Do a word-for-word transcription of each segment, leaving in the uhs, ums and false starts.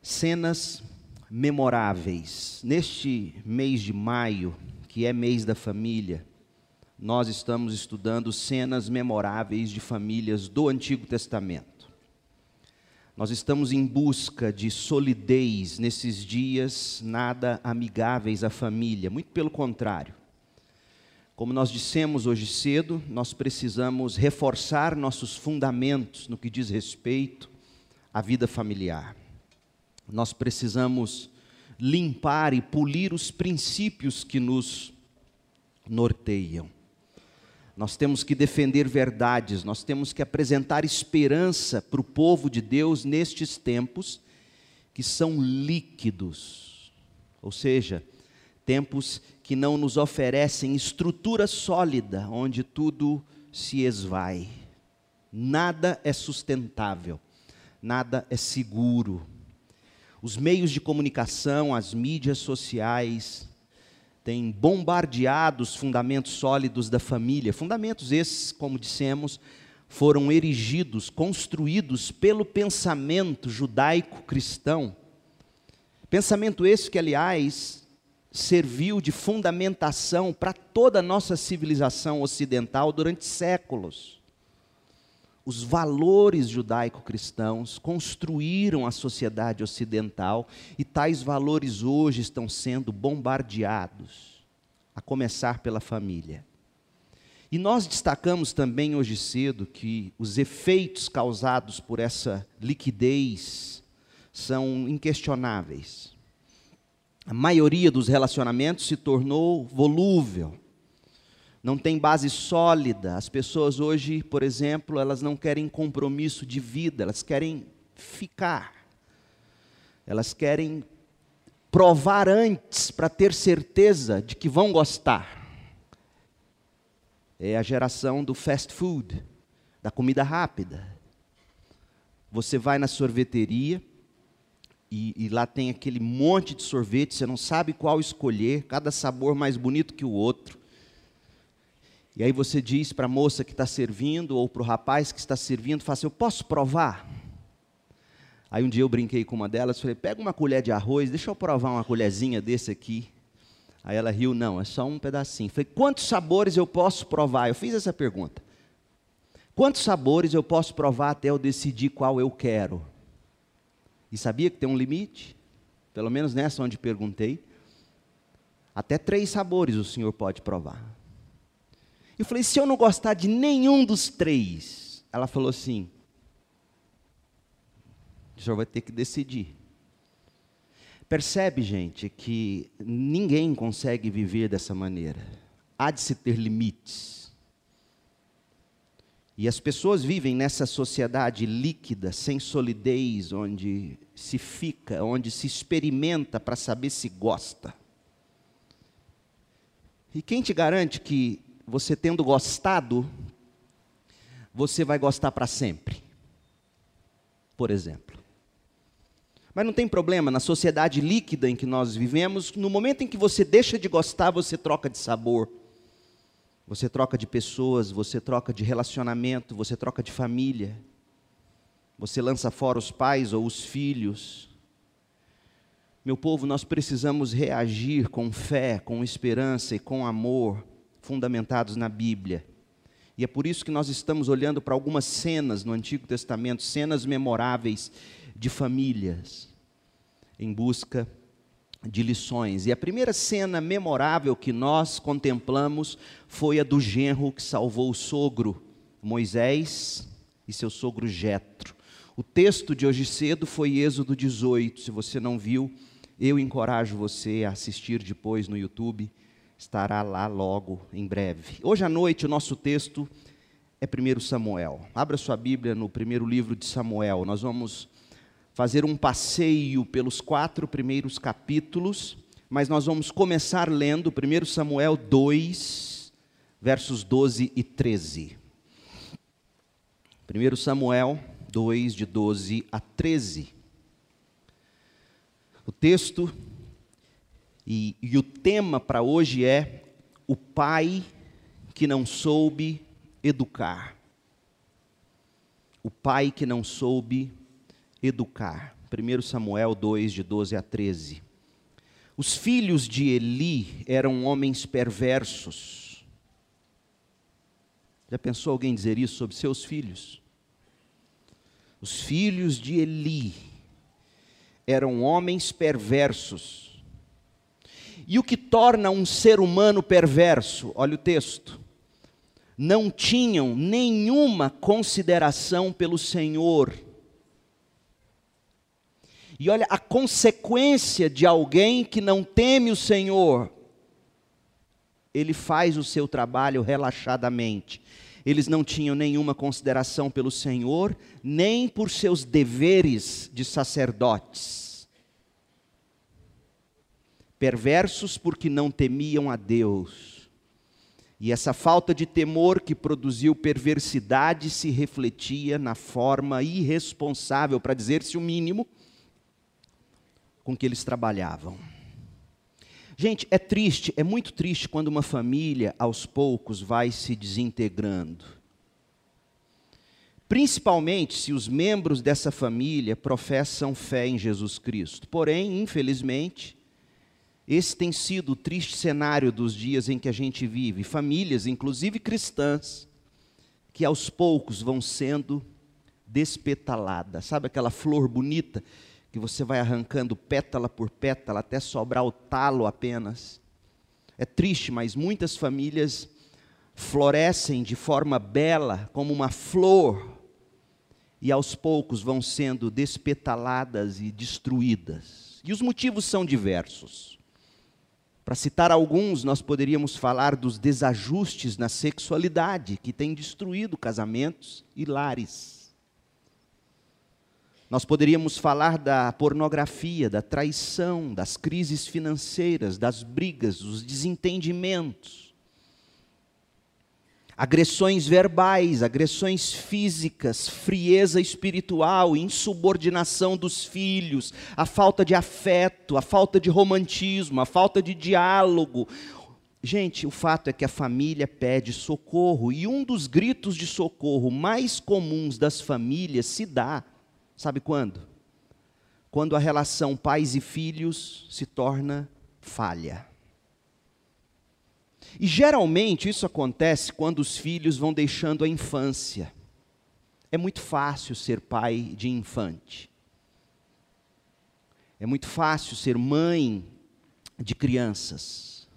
Cenas memoráveis. Neste mês de maio, que é mês da família, nós estamos estudando cenas memoráveis de famílias do Antigo Testamento. Nós estamos em busca de solidez nesses dias nada amigáveis à família, muito pelo contrário. Como nós dissemos hoje cedo, nós precisamos reforçar nossos fundamentos no que diz respeito à vida familiar. Nós precisamos limpar e polir os princípios que nos norteiam. Nós temos que defender verdades, nós temos que apresentar esperança para o povo de Deus nestes tempos que são líquidos, ou seja, tempos que não nos oferecem estrutura sólida, onde tudo se esvai. Nada é sustentável, nada é seguro. Os meios de comunicação, as mídias sociais, têm bombardeado os fundamentos sólidos da família. Fundamentos esses, como dissemos, foram erigidos, construídos pelo pensamento judaico-cristão. Pensamento esse que, aliás, serviu de fundamentação para toda a nossa civilização ocidental durante séculos. Os valores judaico-cristãos construíram a sociedade ocidental e tais valores hoje estão sendo bombardeados, a começar pela família. E nós destacamos também hoje cedo que os efeitos causados por essa liquidez são inquestionáveis. A maioria dos relacionamentos se tornou volúvel. Não tem base sólida. As pessoas hoje, por exemplo, elas não querem compromisso de vida, elas querem ficar. Elas querem provar antes para ter certeza de que vão gostar. É a geração do fast food, da comida rápida. Você vai na sorveteria e, e lá tem aquele monte de sorvete, você não sabe qual escolher, cada sabor mais bonito que o outro. E aí você diz para a moça que está servindo, ou para o rapaz que está servindo, fala assim, eu posso provar? Aí um dia eu brinquei com uma delas, falei, pega uma colher de arroz, deixa eu provar uma colherzinha desse aqui. Aí ela riu, não, é só um pedacinho. Falei, quantos sabores eu posso provar? Eu fiz essa pergunta. Quantos sabores eu posso provar até eu decidir qual eu quero? E sabia que tem um limite? Pelo menos nessa onde perguntei. Até três sabores o senhor pode provar. Eu falei, se eu não gostar de nenhum dos três? Ela falou assim, o senhor vai ter que decidir. Percebe, gente, que ninguém consegue viver dessa maneira. Há de se ter limites. E as pessoas vivem nessa sociedade líquida, sem solidez, onde se fica, onde se experimenta para saber se gosta. E quem te garante que você tendo gostado, você vai gostar para sempre? Por exemplo. Mas não tem problema, na sociedade líquida em que nós vivemos, no momento em que você deixa de gostar, você troca de sabor. Você troca de pessoas, você troca de relacionamento, você troca de família. Você lança fora os pais ou os filhos. Meu povo, nós precisamos reagir com fé, com esperança e com amor, fundamentados na Bíblia. E é por isso que nós estamos olhando para algumas cenas no Antigo Testamento, cenas memoráveis de famílias, em busca de lições. E a primeira cena memorável que nós contemplamos foi a do genro que salvou o sogro, Moisés, e seu sogro Jetro. O texto de hoje cedo foi Êxodo dezoito. Se você não viu, eu encorajo você a assistir depois no YouTube. Estará lá logo, em breve. Hoje à noite o nosso texto é primeiro Samuel. Abra sua Bíblia no primeiro livro de Samuel. Nós vamos fazer um passeio pelos quatro primeiros capítulos, mas nós vamos começar lendo primeiro Samuel dois, versos doze e treze. primeiro Samuel dois, de doze a treze. O texto E, e o tema para hoje é o pai que não soube educar. O pai que não soube educar. primeiro Samuel dois, de doze a treze. Os filhos de Eli eram homens perversos. Já pensou alguém dizer isso sobre seus filhos? Os filhos de Eli eram homens perversos. E o que torna um ser humano perverso? Olha o texto. Não tinham nenhuma consideração pelo Senhor. E olha a consequência de alguém que não teme o Senhor. Ele faz o seu trabalho relaxadamente. Eles não tinham nenhuma consideração pelo Senhor, nem por seus deveres de sacerdotes. Perversos porque não temiam a Deus. E essa falta de temor que produziu perversidade se refletia na forma irresponsável, para dizer-se o mínimo, com que eles trabalhavam. Gente, é triste, é muito triste quando uma família, aos poucos, vai se desintegrando. Principalmente se os membros dessa família professam fé em Jesus Cristo. Porém, infelizmente, esse tem sido o triste cenário dos dias em que a gente vive. Famílias, inclusive cristãs, que aos poucos vão sendo despetaladas. Sabe aquela flor bonita que você vai arrancando pétala por pétala até sobrar o talo apenas? É triste, mas muitas famílias florescem de forma bela, como uma flor, e aos poucos vão sendo despetaladas e destruídas. E os motivos são diversos. Para citar alguns, nós poderíamos falar dos desajustes na sexualidade, que têm destruído casamentos e lares. Nós poderíamos falar da pornografia, da traição, das crises financeiras, das brigas, dos desentendimentos. Agressões verbais, agressões físicas, frieza espiritual, insubordinação dos filhos, a falta de afeto, a falta de romantismo, a falta de diálogo. Gente, o fato é que a família pede socorro, e um dos gritos de socorro mais comuns das famílias se dá, sabe quando? Quando a relação pais e filhos se torna falha. E geralmente isso acontece quando os filhos vão deixando a infância. É muito fácil ser pai de infante. É muito fácil ser mãe de crianças.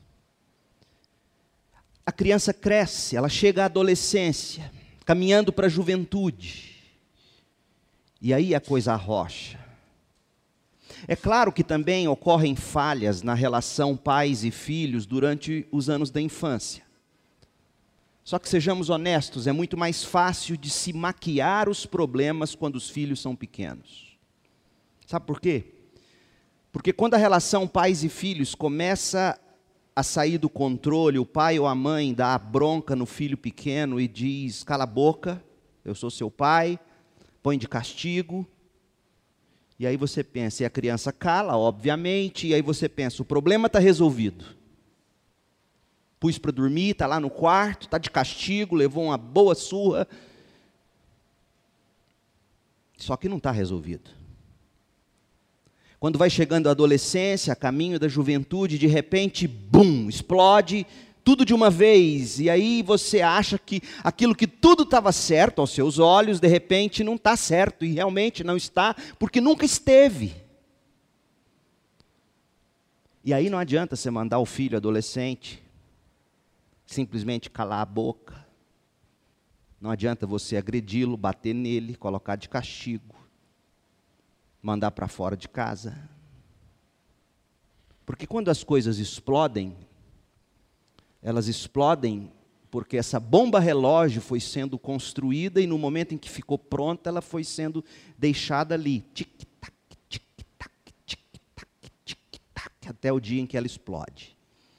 A criança cresce, ela chega à adolescência, caminhando para a juventude. E aí a coisa arrocha. É claro que também ocorrem falhas na relação pais e filhos durante os anos da infância. Só que sejamos honestos, é muito mais fácil de se maquiar os problemas quando os filhos são pequenos. Sabe por quê? Porque quando a relação pais e filhos começa a sair do controle, o pai ou a mãe dá a bronca no filho pequeno e diz: cala a boca, eu sou seu pai, põe de castigo. E aí você pensa, e a criança cala, obviamente, e aí você pensa, o problema está resolvido. Pus para dormir, está lá no quarto, está de castigo, levou uma boa surra. Só que não está resolvido. Quando vai chegando a adolescência, a caminho da juventude, de repente, bum, explode tudo de uma vez, e aí você acha que aquilo que tudo estava certo aos seus olhos, de repente não está certo, e realmente não está, porque nunca esteve. E aí não adianta você mandar o filho adolescente simplesmente calar a boca. Não adianta você agredi-lo, bater nele, colocar de castigo, mandar para fora de casa. Porque quando as coisas explodem, elas explodem porque essa bomba relógio foi sendo construída e no momento em que ficou pronta, ela foi sendo deixada ali, tic-tac, tic-tac, tic-tac, tic-tac, até o dia em que ela explode.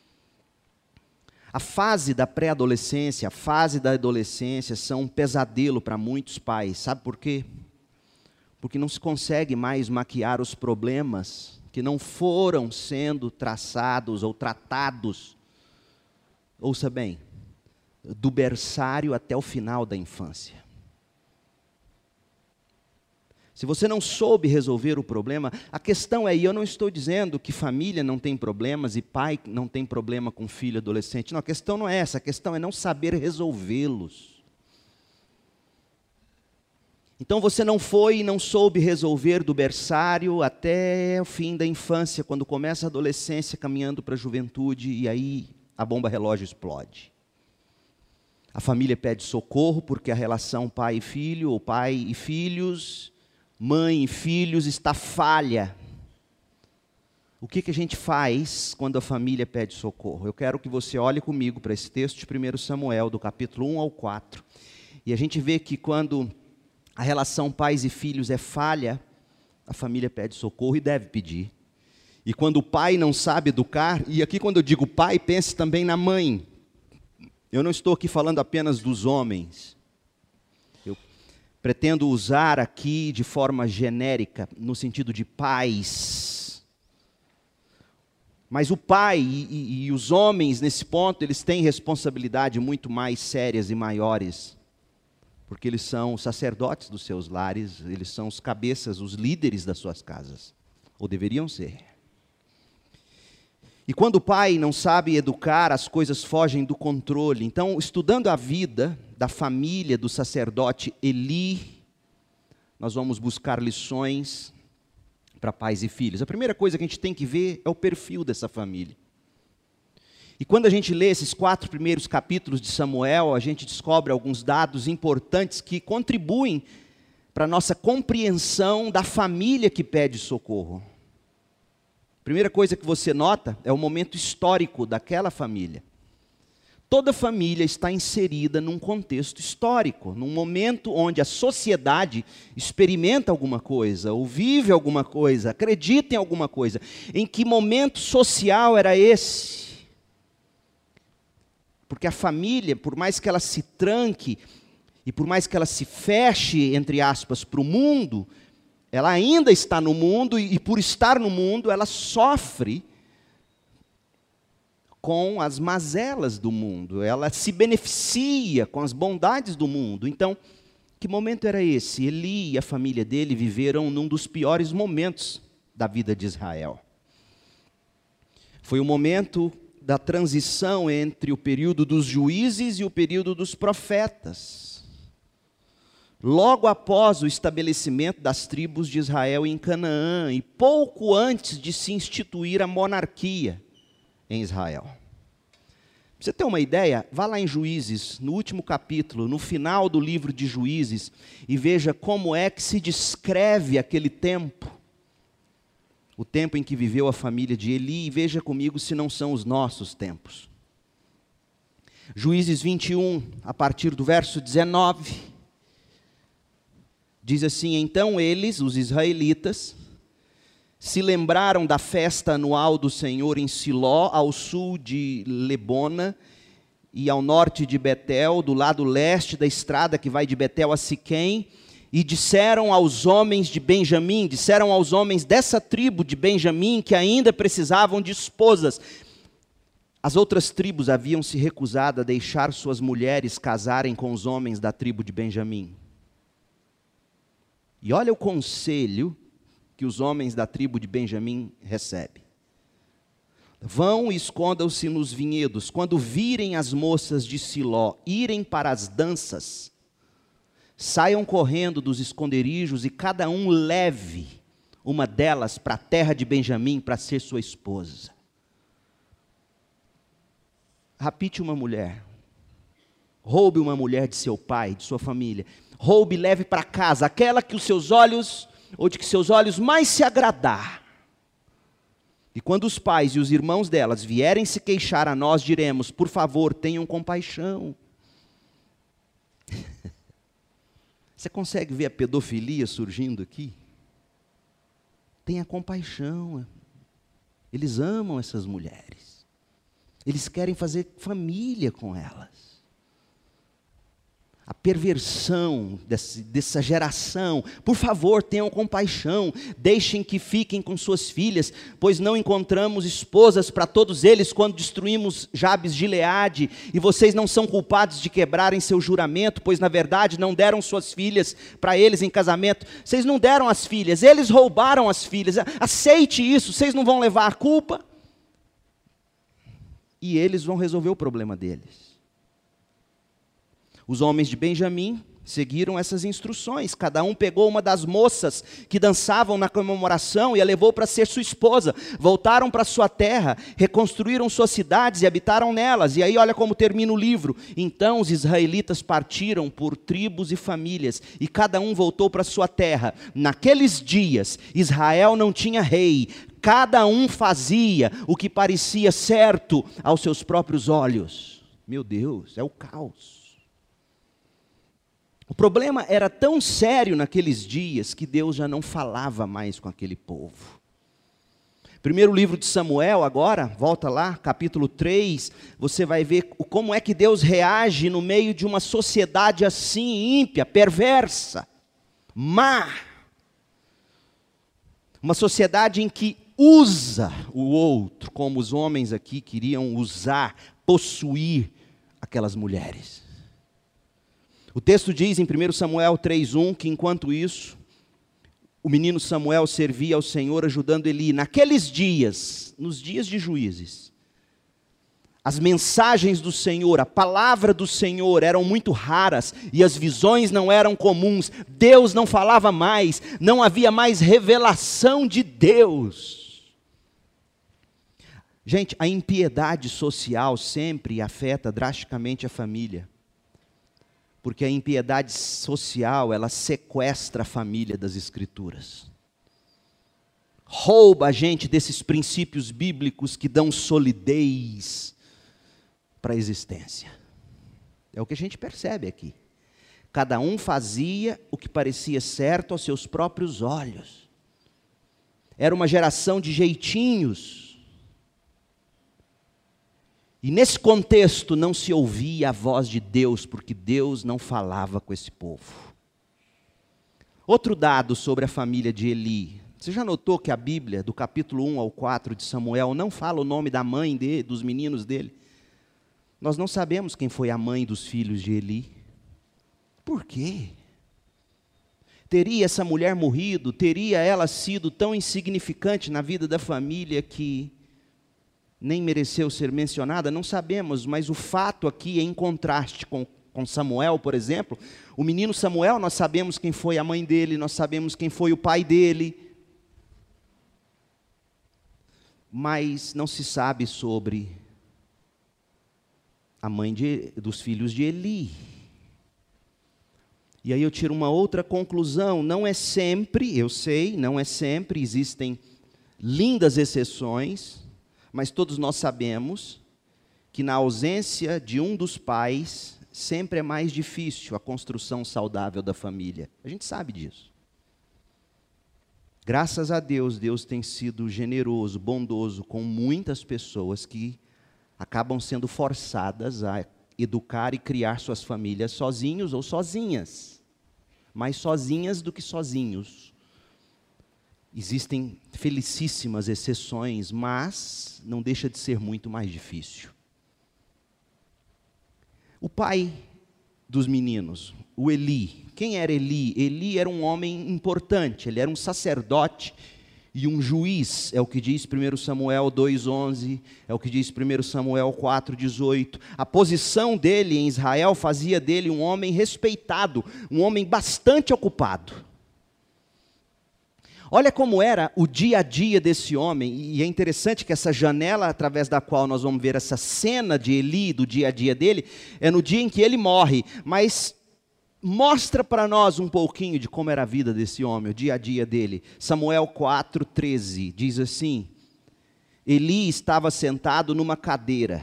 A fase da pré-adolescência, a fase da adolescência são um pesadelo para muitos pais. Sabe por quê? Porque não se consegue mais maquiar os problemas que não foram sendo traçados ou tratados. Ouça bem, do berçário até o final da infância. Se você não soube resolver o problema, a questão é, e eu não estou dizendo que família não tem problemas e pai não tem problema com filho adolescente. Não, a questão não é essa, a questão é não saber resolvê-los. Então você não foi e não soube resolver do berçário até o fim da infância, quando começa a adolescência, caminhando para a juventude, e aí a bomba relógio explode. A família pede socorro porque a relação pai e filho, ou pai e filhos, mãe e filhos está falha. O que, que a gente faz quando a família pede socorro? Eu quero que você olhe comigo para esse texto de primeiro Samuel, do capítulo um ao quatro. E a gente vê que quando a relação pais e filhos é falha, a família pede socorro e deve pedir. E quando o pai não sabe educar, e aqui quando eu digo pai, pense também na mãe. Eu não estou aqui falando apenas dos homens. Eu pretendo usar aqui de forma genérica, no sentido de pais. Mas o pai e, e, e os homens, nesse ponto, eles têm responsabilidade muito mais sérias e maiores. Porque eles são os sacerdotes dos seus lares, eles são os cabeças, os líderes das suas casas. Ou deveriam ser. E quando o pai não sabe educar, as coisas fogem do controle. Então, estudando a vida da família do sacerdote Eli, nós vamos buscar lições para pais e filhos. A primeira coisa que a gente tem que ver é o perfil dessa família. E quando a gente lê esses quatro primeiros capítulos de Samuel, a gente descobre alguns dados importantes que contribuem para a nossa compreensão da família que pede socorro. A primeira coisa que você nota é o momento histórico daquela família. Toda família está inserida num contexto histórico, num momento onde a sociedade experimenta alguma coisa, ou vive alguma coisa, acredita em alguma coisa. Em que momento social era esse? Porque a família, por mais que ela se tranque, e por mais que ela se feche, entre aspas, para o mundo, ela ainda está no mundo, e por estar no mundo, ela sofre com as mazelas do mundo, ela se beneficia com as bondades do mundo. Então, que momento era esse? Eli e a família dele viveram num dos piores momentos da vida de Israel. Foi o momento da transição entre o período dos juízes e o período dos profetas. Logo após o estabelecimento das tribos de Israel em Canaã, e pouco antes de se instituir a monarquia em Israel. Pra você ter uma ideia, vá lá em Juízes, no último capítulo, no final do livro de Juízes, e veja como é que se descreve aquele tempo. O tempo em que viveu a família de Eli, e veja comigo se não são os nossos tempos. Juízes vinte e um, a partir do verso dezenove, diz assim: então eles, os israelitas, se lembraram da festa anual do Senhor em Siló, ao sul de Lebona, e ao norte de Betel, do lado leste da estrada que vai de Betel a Siquém, e disseram aos homens de Benjamim, disseram aos homens dessa tribo de Benjamim, que ainda precisavam de esposas. As outras tribos haviam se recusado a deixar suas mulheres casarem com os homens da tribo de Benjamim. E olha o conselho que os homens da tribo de Benjamim recebem. Vão e escondam-se nos vinhedos, quando virem as moças de Siló irem para as danças, saiam correndo dos esconderijos e cada um leve uma delas para a terra de Benjamim para ser sua esposa. Rapite uma mulher, roube uma mulher de seu pai, de sua família, roube e leve para casa aquela que os seus olhos, ou de que seus olhos mais se agradar. E quando os pais e os irmãos delas vierem se queixar a nós, diremos: por favor, tenham compaixão. Você consegue ver a pedofilia surgindo aqui? Tenha compaixão. Eles amam essas mulheres. Eles querem fazer família com elas. a perversão desse, dessa geração. Por favor, tenham compaixão, deixem que fiquem com suas filhas, pois não encontramos esposas para todos eles quando destruímos Jabes de Gileade, e vocês não são culpados de quebrarem seu juramento, pois na verdade não deram suas filhas para eles em casamento. Vocês não deram as filhas, eles roubaram as filhas, aceite isso, vocês não vão levar a culpa, e eles vão resolver o problema deles. Os homens de Benjamim seguiram essas instruções. Cada um pegou uma das moças que dançavam na comemoração e a levou para ser sua esposa. Voltaram para sua terra, reconstruíram suas cidades e habitaram nelas. E aí olha como termina o livro. Então os israelitas partiram por tribos e famílias, e cada um voltou para sua terra. Naqueles dias, Israel não tinha rei. Cada um fazia o que parecia certo aos seus próprios olhos. Meu Deus, é o caos. O problema era tão sério naqueles dias que Deus já não falava mais com aquele povo. Primeiro livro de Samuel agora, volta lá, capítulo três, você vai ver como é que Deus reage no meio de uma sociedade assim ímpia, perversa, má. Uma sociedade em que usa o outro, como os homens aqui queriam usar, possuir aquelas mulheres. O texto diz em primeiro Samuel três, um, que enquanto isso, o menino Samuel servia ao Senhor ajudando Eli. Naqueles dias, nos dias de Juízes, as mensagens do Senhor, a palavra do Senhor eram muito raras e as visões não eram comuns. Deus não falava mais, não havia mais revelação de Deus. Gente, a impiedade social sempre afeta drasticamente a família. Porque a impiedade social, ela sequestra a família das Escrituras. Rouba a gente desses princípios bíblicos que dão solidez para a existência. É o que a gente percebe aqui. Cada um fazia o que parecia certo aos seus próprios olhos. Era uma geração de jeitinhos. E nesse contexto não se ouvia a voz de Deus, porque Deus não falava com esse povo. Outro dado sobre a família de Eli. Você já notou que a Bíblia, do capítulo um ao quatro de Samuel, não fala o nome da mãe dele, dos meninos dele? Nós não sabemos quem foi a mãe dos filhos de Eli. Por quê? Teria essa mulher morrido? Teria ela sido tão insignificante na vida da família que nem mereceu ser mencionada? Não sabemos, mas o fato aqui é em contraste com, com Samuel, por exemplo. O menino Samuel, nós sabemos quem foi a mãe dele, nós sabemos quem foi o pai dele, mas não se sabe sobre a mãe de, dos filhos de Eli. E aí eu tiro uma outra conclusão. Não é sempre, eu sei, não é sempre, existem lindas exceções, mas todos nós sabemos que na ausência de um dos pais, sempre é mais difícil a construção saudável da família. A gente sabe disso. Graças a Deus, Deus tem sido generoso, bondoso com muitas pessoas que acabam sendo forçadas a educar e criar suas famílias sozinhos ou sozinhas. Mais sozinhas do que sozinhos. Existem felicíssimas exceções, mas não deixa de ser muito mais difícil. O pai dos meninos, o Eli. Quem era Eli? Eli era um homem importante, ele era um sacerdote e um juiz, é o que diz primeiro Samuel dois, onze, é o que diz primeiro Samuel quatro, dezoito. A posição dele em Israel fazia dele um homem respeitado, um homem bastante ocupado. Olha como era o dia a dia desse homem, e é interessante que essa janela através da qual nós vamos ver essa cena de Eli, do dia a dia dele, é no dia em que ele morre, mas mostra para nós um pouquinho de como era a vida desse homem, o dia a dia dele. Samuel quatro, treze, diz assim: Eli estava sentado numa cadeira,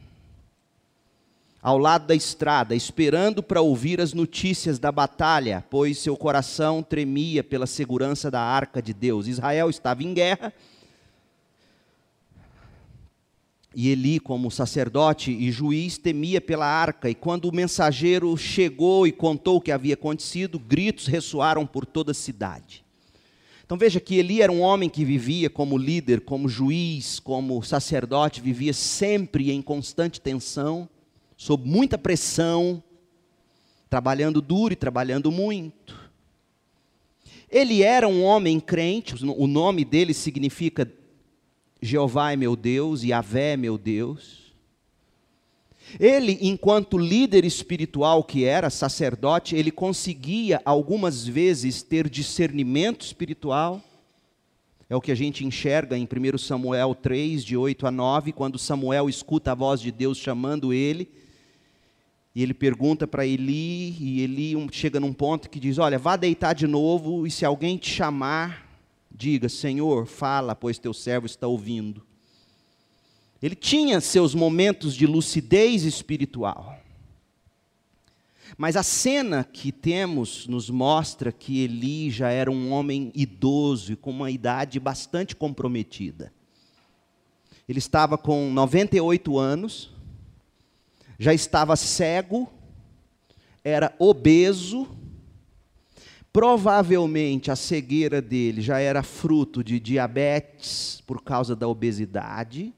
ao lado da estrada, esperando para ouvir as notícias da batalha, pois seu coração tremia pela segurança da arca de Deus. Israel estava em guerra, E Eli, como sacerdote e juiz, temia pela arca. E quando o mensageiro chegou e contou o que havia acontecido, gritos ressoaram por toda a cidade. Então veja que Eli era um homem que vivia como líder, como juiz, como sacerdote, vivia sempre em constante tensão, sob muita pressão, trabalhando duro e trabalhando muito. Ele era um homem crente, o nome dele significa Jeová é meu Deus, Yahvé é meu Deus. Ele, enquanto líder espiritual que era, sacerdote, ele conseguia algumas vezes ter discernimento espiritual. É o que a gente enxerga em primeiro Samuel três, de oito a nove, quando Samuel escuta a voz de Deus chamando ele. E ele pergunta para Eli, e Eli chega num ponto que diz, olha, vá deitar de novo, e se alguém te chamar, diga, Senhor, fala, pois teu servo está ouvindo. Ele tinha seus momentos de lucidez espiritual. Mas a cena que temos nos mostra que Eli já era um homem idoso e com uma idade bastante comprometida. Ele estava com noventa e oito anos, já estava cego, era obeso. Provavelmente a cegueira dele já era fruto de diabetes por causa da obesidade.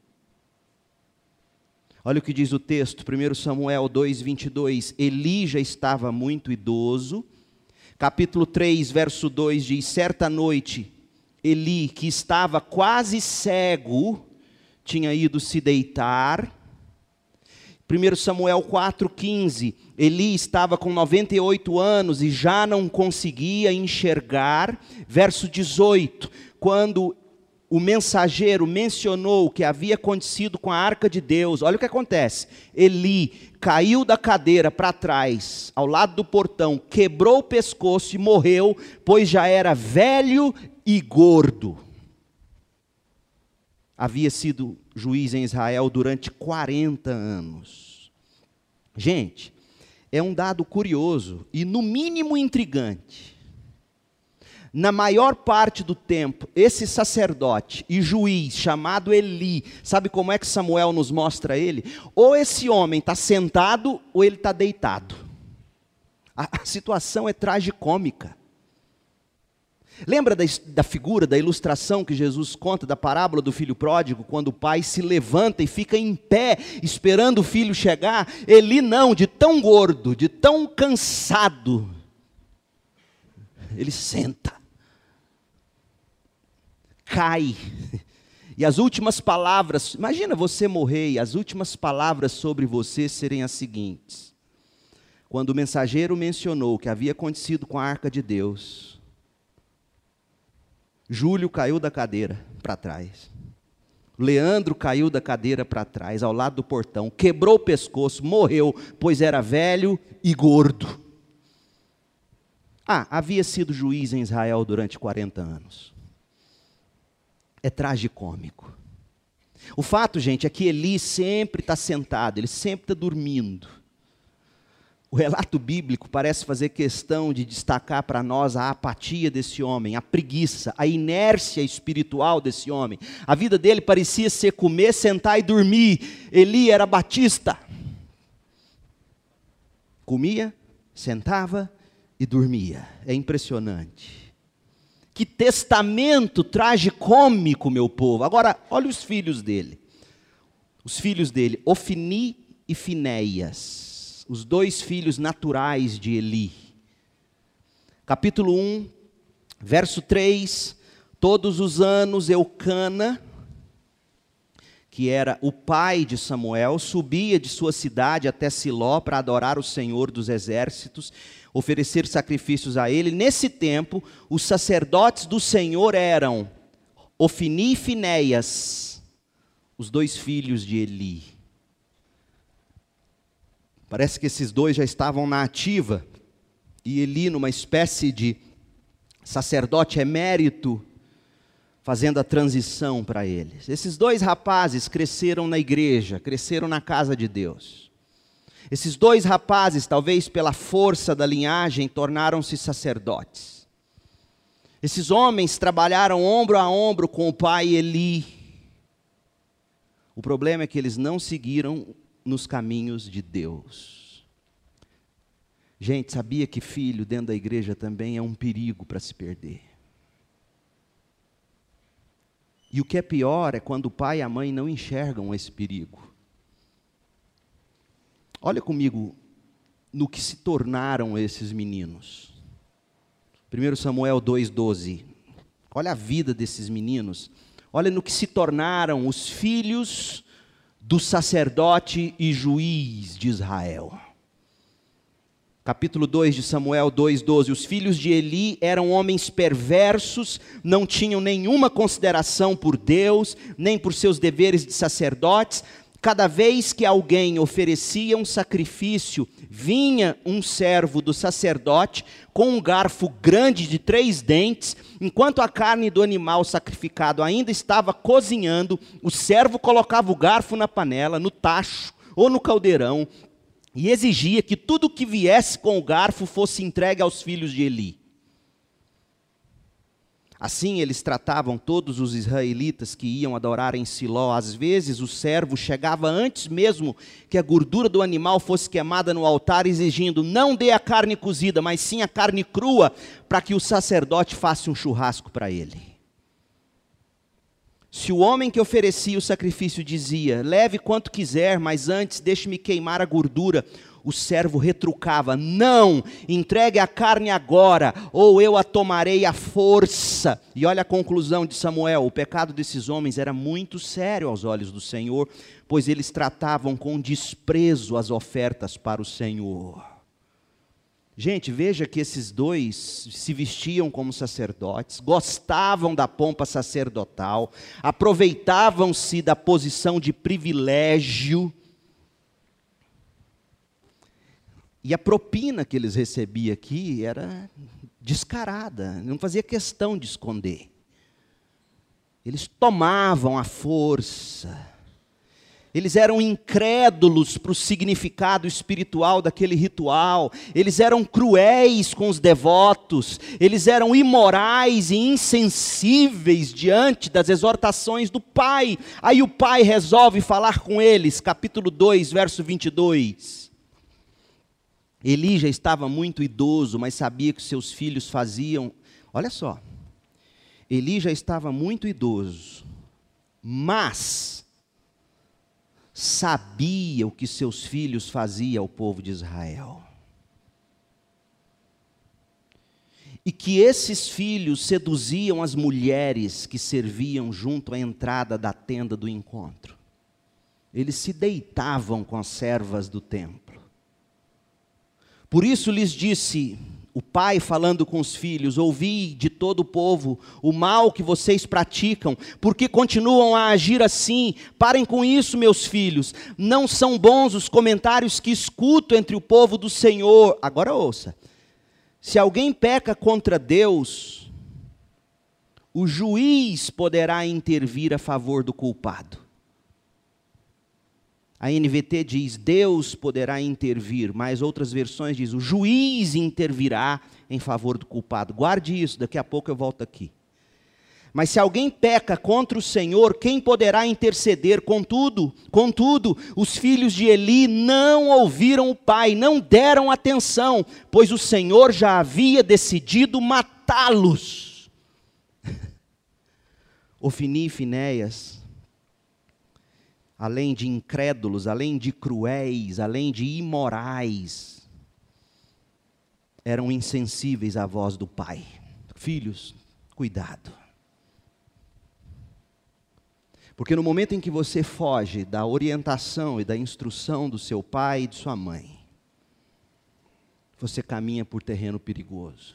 Olha o que diz o texto, primeiro Samuel dois, vinte e dois. Eli já estava muito idoso. Capítulo três, verso dois diz, certa noite, Eli, que estava quase cego, tinha ido se deitar. primeiro Samuel quatro, quinze, Eli estava com noventa e oito anos e já não conseguia enxergar. Verso dezoito, quando o mensageiro mencionou o que havia acontecido com a arca de Deus, olha o que acontece. Eli caiu da cadeira para trás, ao lado do portão, quebrou o pescoço e morreu, pois já era velho e gordo. Havia sido juiz em Israel durante quarenta anos. Gente, é um dado curioso e no mínimo intrigante. Na maior parte do tempo, esse sacerdote e juiz chamado Eli, sabe como é que Samuel nos mostra ele? Ou esse homem está sentado ou ele está deitado. A, a situação é tragicômica. Lembra da, da figura, da ilustração que Jesus conta da parábola do filho pródigo, quando o pai se levanta e fica em pé, esperando o filho chegar? Eli não, de tão gordo, de tão cansado, ele senta, cai, e as últimas palavras, imagina você morrer e as últimas palavras sobre você serem as seguintes: quando o mensageiro mencionou o que havia acontecido com a arca de Deus, Júlio caiu da cadeira para trás. Leandro caiu da cadeira para trás, ao lado do portão, quebrou o pescoço, morreu, pois era velho e gordo. Ah, havia sido juiz em Israel durante quarenta anos. É tragicômico. O fato, gente, é que Eli sempre está sentado, ele sempre está dormindo. O relato bíblico parece fazer questão de destacar para nós a apatia desse homem, a preguiça, a inércia espiritual desse homem. A vida dele parecia ser comer, sentar e dormir. Eli era batista. Comia, sentava e dormia. É impressionante. Que testamento tragicômico, meu povo. Agora, olha os filhos dele. Os filhos dele, Ofni e Finéias. Os dois filhos naturais de Eli. Capítulo um, verso três. Todos os anos Eucana, que era o pai de Samuel, subia de sua cidade até Siló para adorar o Senhor dos exércitos, oferecer sacrifícios a ele. Nesse tempo, os sacerdotes do Senhor eram Ofni e Finéias, os dois filhos de Eli. Parece que esses dois já estavam na ativa, e Eli, numa espécie de sacerdote emérito, fazendo a transição para eles. Esses dois rapazes cresceram na igreja, cresceram na casa de Deus. Esses dois rapazes, talvez pela força da linhagem, tornaram-se sacerdotes. Esses homens trabalharam ombro a ombro com o pai Eli. O problema é que eles não seguiram nos caminhos de Deus. Gente, sabia que filho dentro da igreja também é um perigo para se perder? E o que é pior é quando o pai e a mãe não enxergam esse perigo. Olha comigo no que se tornaram esses meninos. primeiro Samuel dois, doze. Olha a vida desses meninos. Olha no que se tornaram os filhos do sacerdote e juiz de Israel. Capítulo dois de Samuel dois, doze. Os filhos de Eli eram homens perversos, não tinham nenhuma consideração por Deus, nem por seus deveres de sacerdotes. Cada vez que alguém oferecia um sacrifício, vinha um servo do sacerdote com um garfo grande de três dentes. Enquanto a carne do animal sacrificado ainda estava cozinhando, o servo colocava o garfo na panela, no tacho ou no caldeirão, e exigia que tudo que viesse com o garfo fosse entregue aos filhos de Eli. Assim eles tratavam todos os israelitas que iam adorar em Siló. Às vezes o servo chegava antes mesmo que a gordura do animal fosse queimada no altar, exigindo: não dê a carne cozida, mas sim a carne crua, para que o sacerdote faça um churrasco para ele. Se o homem que oferecia o sacrifício dizia: leve quanto quiser, mas antes deixe-me queimar a gordura, o servo retrucava: não, entregue a carne agora, ou eu a tomarei à força. E olha a conclusão de Samuel: o pecado desses homens era muito sério aos olhos do Senhor, pois eles tratavam com desprezo as ofertas para o Senhor. Gente, veja que esses dois se vestiam como sacerdotes, gostavam da pompa sacerdotal, aproveitavam-se da posição de privilégio. E a propina que eles recebiam aqui era descarada, não fazia questão de esconder. Eles tomavam à força. Eles eram incrédulos para o significado espiritual daquele ritual. Eles eram cruéis com os devotos. Eles eram imorais e insensíveis diante das exortações do pai. Aí o pai resolve falar com eles, capítulo dois, verso vinte e dois. Eli já estava muito idoso, mas sabia que seus filhos faziam... Olha só. Eli já estava muito idoso, mas sabia o que seus filhos faziam ao povo de Israel. E que esses filhos seduziam as mulheres que serviam junto à entrada da tenda do encontro. Eles se deitavam com as servas do templo. Por isso lhes disse o pai falando com os filhos: ouvi de todo o povo o mal que vocês praticam, porque continuam a agir assim. Parem com isso, meus filhos. Não são bons os comentários que escuto entre o povo do Senhor. Agora ouça: se alguém peca contra Deus, o juiz poderá intervir a favor do culpado. A N V T diz: Deus poderá intervir, mas outras versões dizem: o juiz intervirá em favor do culpado. Guarde isso, daqui a pouco eu volto aqui. Mas se alguém peca contra o Senhor, quem poderá interceder? Contudo, contudo, os filhos de Eli não ouviram o pai, não deram atenção, pois o Senhor já havia decidido matá-los. Ofni e Finéias, além de incrédulos, além de cruéis, além de imorais, eram insensíveis à voz do pai. Filhos, cuidado. Porque no momento em que você foge da orientação e da instrução do seu pai e de sua mãe, você caminha por terreno perigoso.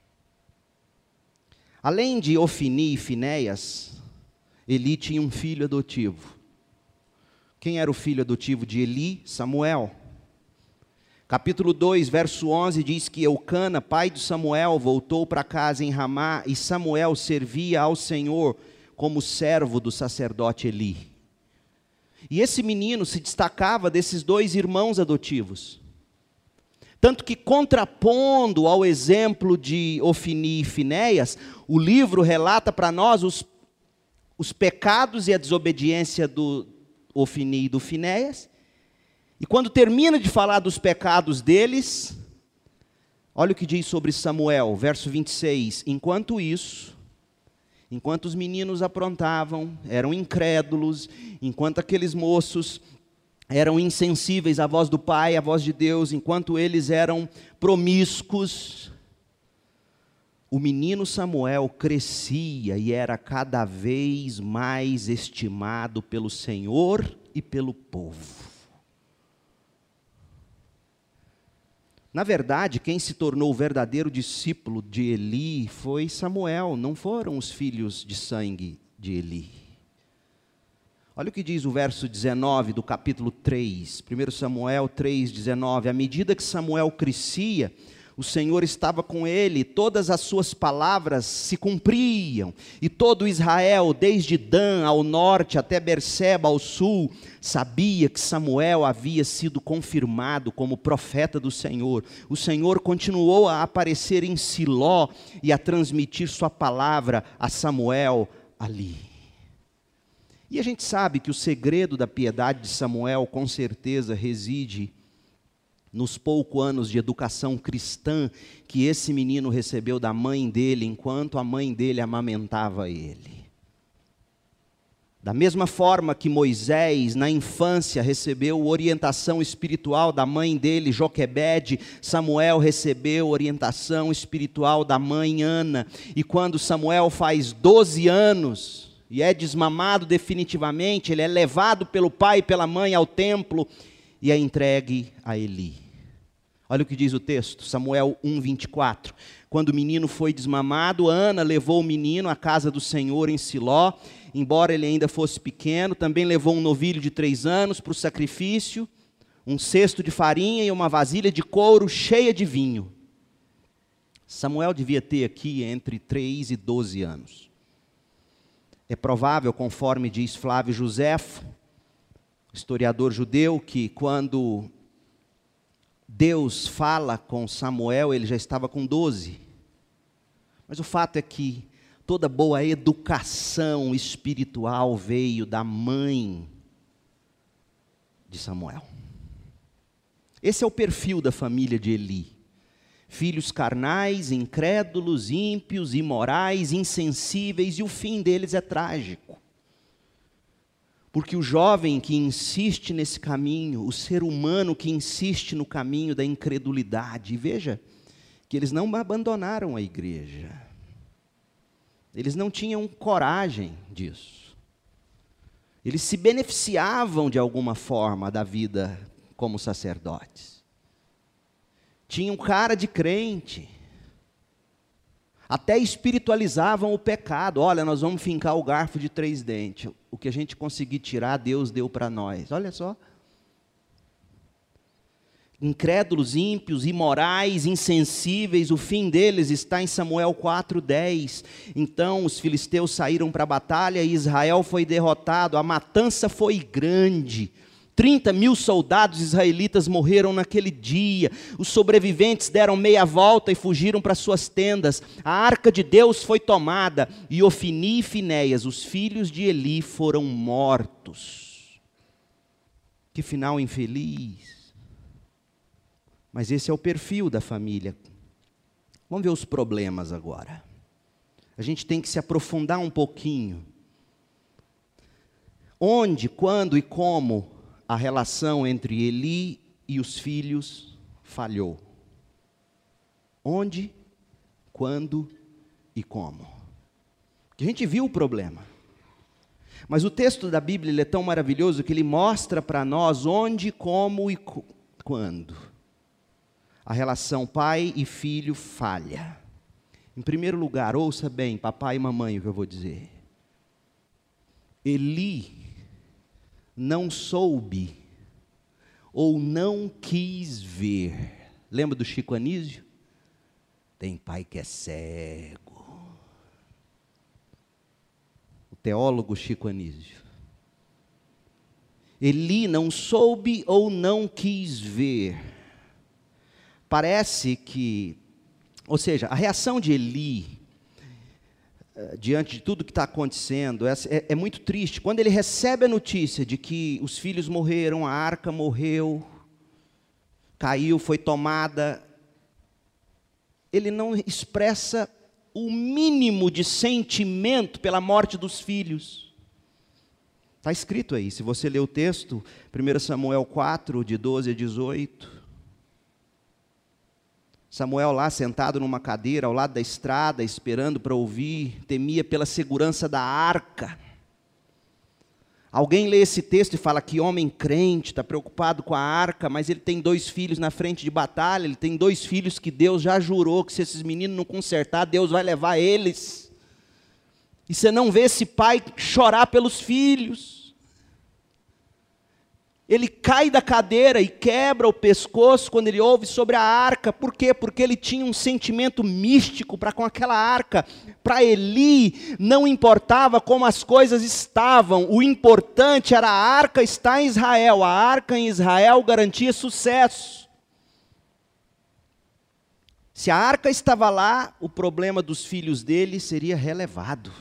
Além de Ofni e Finéias, Eli tinha um filho adotivo. Quem era o filho adotivo de Eli? Samuel. Capítulo dois, verso onze, diz que Eucana, pai de Samuel, voltou para casa em Ramá, e Samuel servia ao Senhor como servo do sacerdote Eli. E esse menino se destacava desses dois irmãos adotivos. Tanto que, contrapondo ao exemplo de Ofni e Finéias, o livro relata para nós os, os pecados e a desobediência do Ofni e do Finéias. E quando termina de falar dos pecados deles, olha o que diz sobre Samuel, verso vinte e seis. Enquanto isso, enquanto os meninos aprontavam, eram incrédulos, enquanto aqueles moços eram insensíveis à voz do Pai, à voz de Deus, enquanto eles eram promíscuos, o menino Samuel crescia e era cada vez mais estimado pelo Senhor e pelo povo. Na verdade, quem se tornou o verdadeiro discípulo de Eli foi Samuel, não foram os filhos de sangue de Eli. Olha o que diz o verso dezenove do capítulo três, primeiro Samuel três, dezenove. À medida que Samuel crescia, o Senhor estava com ele, todas as suas palavras se cumpriam, e todo Israel, desde Dan ao norte até Berseba ao sul, sabia que Samuel havia sido confirmado como profeta do Senhor. O Senhor continuou a aparecer em Siló e a transmitir sua palavra a Samuel ali. E a gente sabe que o segredo da piedade de Samuel, com certeza, reside nos poucos anos de educação cristã que esse menino recebeu da mãe dele, enquanto a mãe dele amamentava ele. Da mesma forma que Moisés, na infância, recebeu orientação espiritual da mãe dele, Joquebede, Samuel recebeu orientação espiritual da mãe Ana. E quando Samuel faz doze anos e é desmamado definitivamente, ele é levado pelo pai e pela mãe ao templo e é entregue a Eli. Olha o que diz o texto, Samuel um, vinte e quatro. Quando o menino foi desmamado, Ana levou o menino à casa do Senhor em Siló, embora ele ainda fosse pequeno, também levou um novilho de três anos para o sacrifício, um cesto de farinha e uma vasilha de couro cheia de vinho. Samuel devia ter aqui entre três e doze anos. É provável, conforme diz Flávio Josefo, historiador judeu, que quando Deus fala com Samuel, ele já estava com doze. Mas o fato é que toda boa educação espiritual veio da mãe de Samuel. Esse é o perfil da família de Eli. Filhos carnais, incrédulos, ímpios, imorais, insensíveis, e o fim deles é trágico. Porque o jovem que insiste nesse caminho, o ser humano que insiste no caminho da incredulidade, e veja que eles não abandonaram a igreja. Eles não tinham coragem disso. Eles se beneficiavam de alguma forma da vida como sacerdotes. Tinham cara de crente. Até espiritualizavam o pecado. Olha, nós vamos fincar o garfo de três dentes. O que a gente conseguir tirar, Deus deu para nós. Olha só. Incrédulos, ímpios, imorais, insensíveis, o fim deles está em Samuel quatro, dez. Então os filisteus saíram para a batalha e Israel foi derrotado. A matança foi grande. trinta mil soldados israelitas morreram naquele dia. Os sobreviventes deram meia volta e fugiram para suas tendas. A arca de Deus foi tomada e Ofni e Finéias, os filhos de Eli, foram mortos. Que final infeliz. Mas esse é o perfil da família. Vamos ver os problemas agora. A gente tem que se aprofundar um pouquinho. Onde, quando e como a relação entre Eli e os filhos falhou. Onde, quando e como. Porque a gente viu o problema. Mas o texto da Bíblia ele é tão maravilhoso que ele mostra para nós onde, como e quando a relação pai e filho falha. Em primeiro lugar, ouça bem, papai e mamãe, o que eu vou dizer. Eli não soube ou não quis ver. Lembra do Chico Anísio? Tem pai que é cego. O teólogo Chico Anísio. Eli não soube ou não quis ver. Parece que, ou seja, a reação de Eli diante de tudo que está acontecendo, é, é muito triste. Quando ele recebe a notícia de que os filhos morreram, a arca morreu, caiu, foi tomada, ele não expressa o mínimo de sentimento pela morte dos filhos. Está escrito aí, se você ler o texto, primeiro Samuel quatro, de doze a dezoito. Samuel lá sentado numa cadeira ao lado da estrada, esperando para ouvir, temia pela segurança da arca. Alguém lê esse texto e fala que homem crente, está preocupado com a arca, mas ele tem dois filhos na frente de batalha, ele tem dois filhos que Deus já jurou que se esses meninos não consertar, Deus vai levar eles. E você não vê esse pai chorar pelos filhos. Ele cai da cadeira e quebra o pescoço quando ele ouve sobre a arca. Por quê? Porque ele tinha um sentimento místico para com aquela arca. Para Eli, não importava como as coisas estavam. O importante era a arca estar em Israel. A arca em Israel garantia sucesso. Se a arca estava lá, o problema dos filhos dele seria relevado.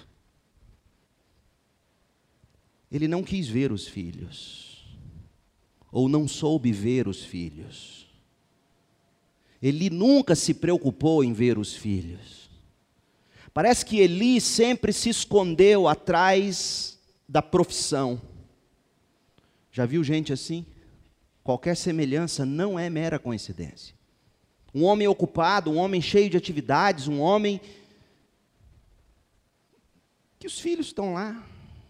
Ele não quis ver os filhos. Ou não soube ver os filhos. Eli nunca se preocupou em ver os filhos. Parece que Eli sempre se escondeu atrás da profissão. Já viu gente assim? Qualquer semelhança não é mera coincidência. Um homem ocupado, um homem cheio de atividades, um homem que os filhos estão lá.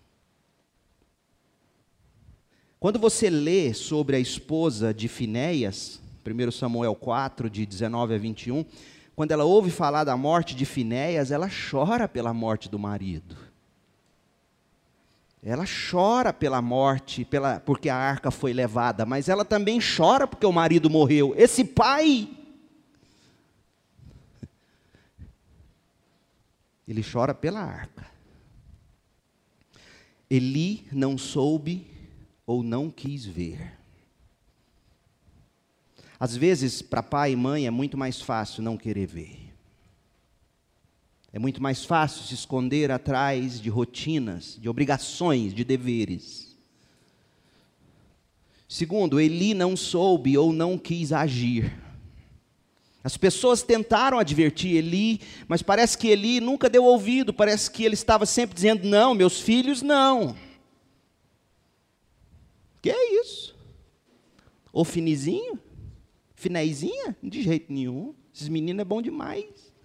Quando você lê sobre a esposa de Finéias, primeiro Samuel quatro, de dezenove a vinte e um, quando ela ouve falar da morte de Finéias, ela chora pela morte do marido. Ela chora pela morte, pela, porque a arca foi levada, mas ela também chora porque o marido morreu. Esse pai, ele chora pela arca. Eli não soube ou não quis ver. Às vezes, para pai e mãe, é muito mais fácil não querer ver. É muito mais fácil se esconder atrás de rotinas, de obrigações, de deveres. Segundo, Eli não soube ou não quis agir. As pessoas tentaram advertir Eli, mas parece que Eli nunca deu ouvido, parece que ele estava sempre dizendo, não, meus filhos não. Que é isso? Ou Finizinho? Finéisinha? De jeito nenhum. Esses meninos é bom demais.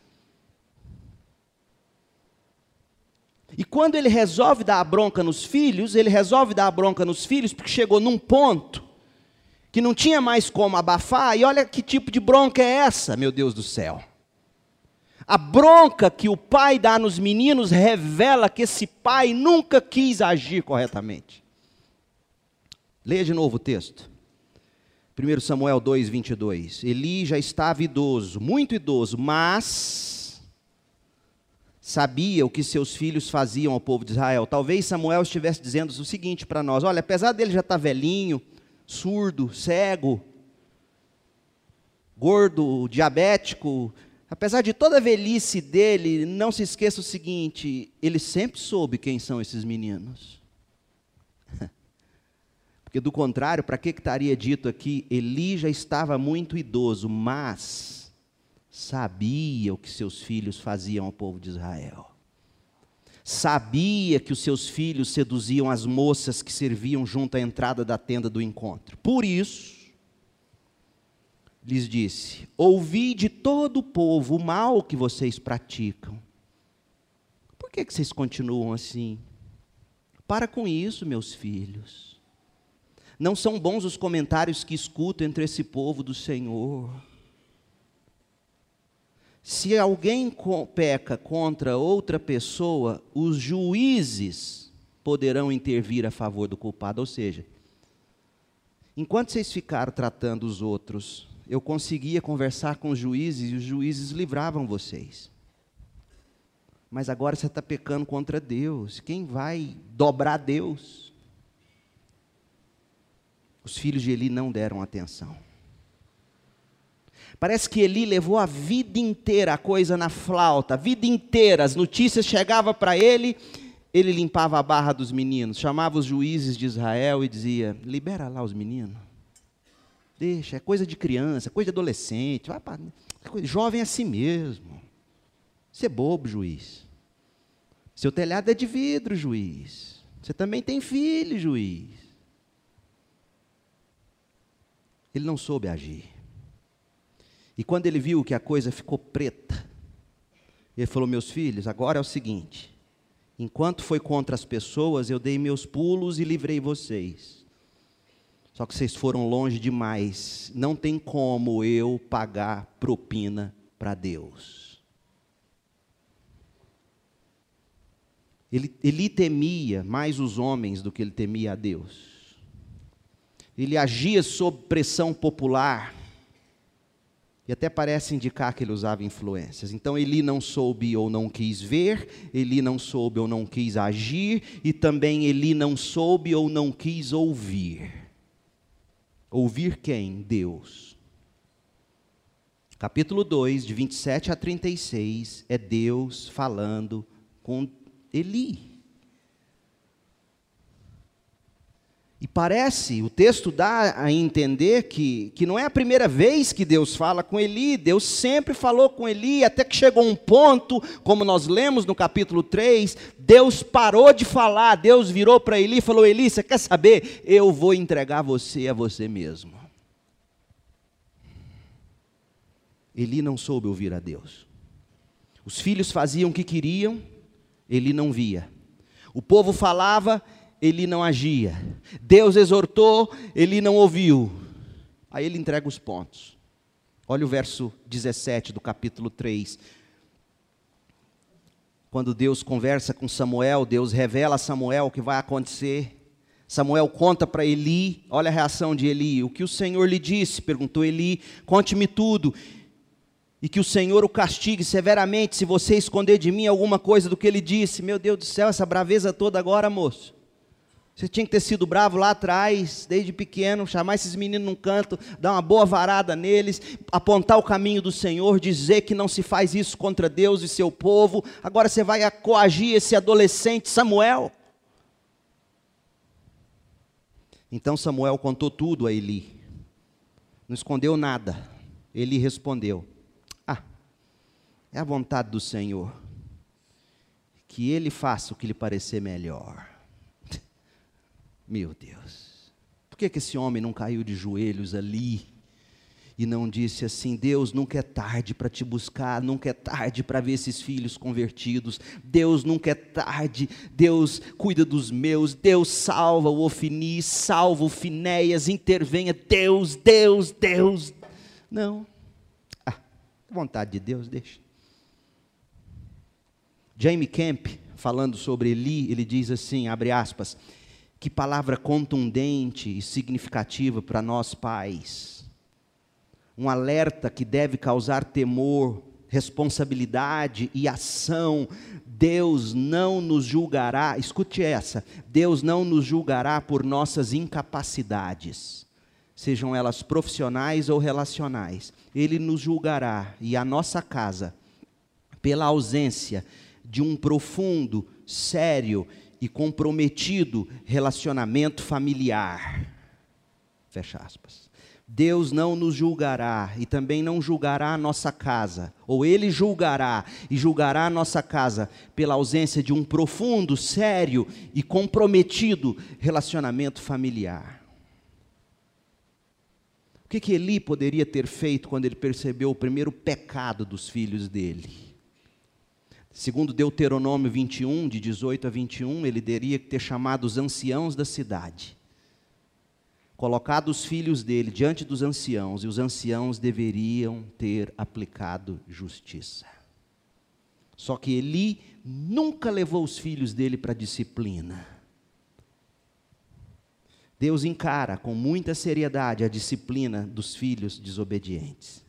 E quando ele resolve dar a bronca nos filhos, ele resolve dar a bronca nos filhos porque chegou num ponto que não tinha mais como abafar, e olha que tipo de bronca é essa, meu Deus do céu. A bronca que o pai dá nos meninos revela que esse pai nunca quis agir corretamente. Leia de novo o texto. primeiro Samuel dois, vinte e dois. Eli já estava idoso, muito idoso, mas sabia o que seus filhos faziam ao povo de Israel. Talvez Samuel estivesse dizendo o seguinte para nós, olha, apesar dele já estar velhinho, surdo, cego, gordo, diabético, apesar de toda a velhice dele, não se esqueça o seguinte, ele sempre soube quem são esses meninos. Porque do contrário, para que que estaria dito aqui, Eli já estava muito idoso, mas sabia o que seus filhos faziam ao povo de Israel. Sabia que os seus filhos seduziam as moças que serviam junto à entrada da tenda do encontro. Por isso, lhes disse, ouvi de todo o povo o mal que vocês praticam. Por que que vocês continuam assim? Para com isso, meus filhos. Não são bons os comentários que escuto entre esse povo do Senhor. Se alguém peca contra outra pessoa, os juízes poderão intervir a favor do culpado. Ou seja, enquanto vocês ficaram tratando os outros, eu conseguia conversar com os juízes e os juízes livravam vocês. Mas agora você está pecando contra Deus. Quem vai dobrar Deus? Os filhos de Eli não deram atenção. Parece que Eli levou a vida inteira a coisa na flauta, a vida inteira. As notícias chegavam para ele, ele limpava a barra dos meninos, chamava os juízes de Israel e dizia: libera lá os meninos. Deixa, é coisa de criança, coisa de adolescente. Vai pra, jovem é assim mesmo. Você é bobo, juiz. Seu telhado é de vidro, juiz. Você também tem filho, juiz. Ele não soube agir. E quando ele viu que a coisa ficou preta, ele falou: meus filhos, agora é o seguinte, enquanto foi contra as pessoas, eu dei meus pulos e livrei vocês. Só que vocês foram longe demais, não tem como eu pagar propina para Deus. Ele, ele temia mais os homens do que ele temia a Deus. Ele agia sob pressão popular, e até parece indicar que ele usava influências. Então Eli não soube ou não quis ver, Eli não soube ou não quis agir, e também Eli não soube ou não quis ouvir. Ouvir quem? Deus. Capítulo dois, de vinte e sete a trinta e seis, é Deus falando com Eli. E parece, o texto dá a entender que, que não é a primeira vez que Deus fala com Eli. Deus sempre falou com Eli, até que chegou um ponto, como nós lemos no capítulo três, Deus parou de falar, Deus virou para Eli e falou: Eli, você quer saber? Eu vou entregar você a você mesmo. Eli não soube ouvir a Deus. Os filhos faziam o que queriam, Eli não via. O povo falava, Eli não agia. Deus exortou, Eli não ouviu. Aí ele entrega os pontos. Olha o verso dezessete do capítulo três. Quando Deus conversa com Samuel, Deus revela a Samuel o que vai acontecer. Samuel conta para Eli, olha a reação de Eli. O que o Senhor lhe disse? Perguntou Eli. Conte-me tudo. E que o Senhor o castigue severamente se você esconder de mim alguma coisa do que ele disse. Meu Deus do céu, essa braveza toda agora, moço. Você tinha que ter sido bravo lá atrás, desde pequeno, chamar esses meninos num canto, dar uma boa varada neles, apontar o caminho do Senhor, dizer que não se faz isso contra Deus e seu povo. Agora você vai coagir esse adolescente Samuel. Então Samuel contou tudo a Eli. Não escondeu nada. Eli respondeu: ah, é a vontade do Senhor, que ele faça o que lhe parecer melhor. Meu Deus, por que que esse homem não caiu de joelhos ali e não disse assim: Deus, nunca é tarde para te buscar, nunca é tarde para ver esses filhos convertidos, Deus, nunca é tarde, Deus cuida dos meus, Deus salva o Ofni, salva o Finéias, intervenha, Deus, Deus, Deus. Não, ah, vontade de Deus, deixa. Jaime Camp, falando sobre Eli, ele diz assim, abre aspas: que palavra contundente e significativa para nós pais. Um alerta que deve causar temor, responsabilidade e ação. Deus não nos julgará, escute essa, Deus não nos julgará por nossas incapacidades, sejam elas profissionais ou relacionais. Ele nos julgará, e a nossa casa, pela ausência de um profundo, sério e comprometido relacionamento familiar. Fecha aspas. Deus não nos julgará e também não julgará a nossa casa, ou Ele julgará e julgará a nossa casa pela ausência de um profundo, sério e comprometido relacionamento familiar. O que que Eli poderia ter feito quando ele percebeu o primeiro pecado dos filhos dele? Segundo Deuteronômio vinte e um, de dezoito a vinte e um, ele teria que ter chamado os anciãos da cidade, colocado os filhos dele diante dos anciãos, e os anciãos deveriam ter aplicado justiça. Só que Eli nunca levou os filhos dele para a disciplina. Deus encara com muita seriedade a disciplina dos filhos desobedientes.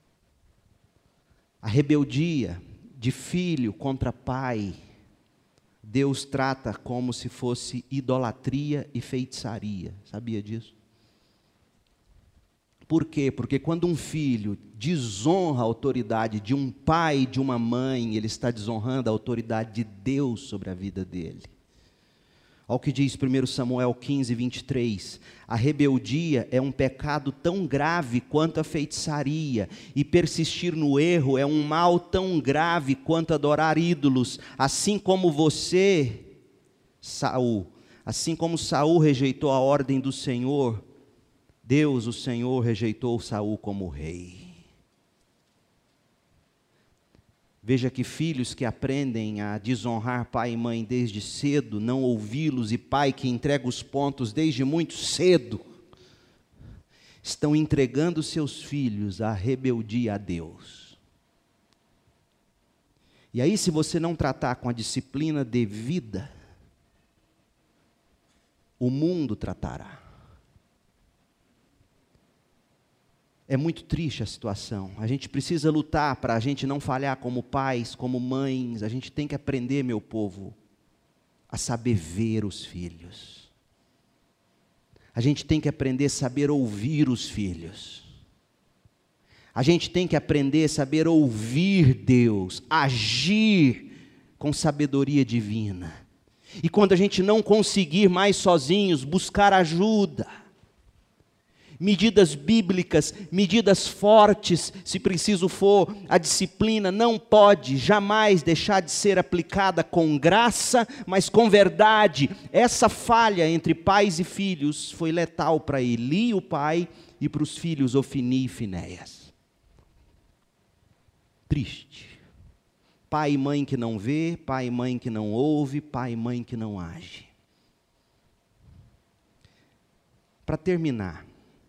A rebeldia de filho contra pai, Deus trata como se fosse idolatria e feitiçaria. Sabia disso? Por quê? Porque quando um filho desonra a autoridade de um pai e de uma mãe, ele está desonrando a autoridade de Deus sobre a vida dele. Olha o que diz primeiro Samuel quinze, vinte e três. A rebeldia é um pecado tão grave quanto a feitiçaria, e persistir no erro é um mal tão grave quanto adorar ídolos. Assim como você, Saul, assim como Saul rejeitou a ordem do Senhor, Deus, o Senhor, rejeitou Saul como rei. Veja que filhos que aprendem a desonrar pai e mãe desde cedo, não ouvi-los, e pai que entrega os pontos desde muito cedo, estão entregando seus filhos à rebeldia a Deus. E aí, se você não tratar com a disciplina devida, o mundo tratará. É muito triste a situação. A gente precisa lutar para a gente não falhar como pais, como mães. A gente tem que aprender, meu povo, a saber ver os filhos. A gente tem que aprender a saber ouvir os filhos. A gente tem que aprender a saber ouvir Deus, agir com sabedoria divina. E quando a gente não conseguir mais sozinhos, buscar ajuda. Medidas bíblicas, medidas fortes, se preciso for, a disciplina não pode jamais deixar de ser aplicada com graça, mas com verdade. Essa falha entre pais e filhos foi letal para Eli, o pai, e para os filhos Ofni e Finéias. Triste. Pai e mãe que não vê, pai e mãe que não ouve, pai e mãe que não age. Para terminar,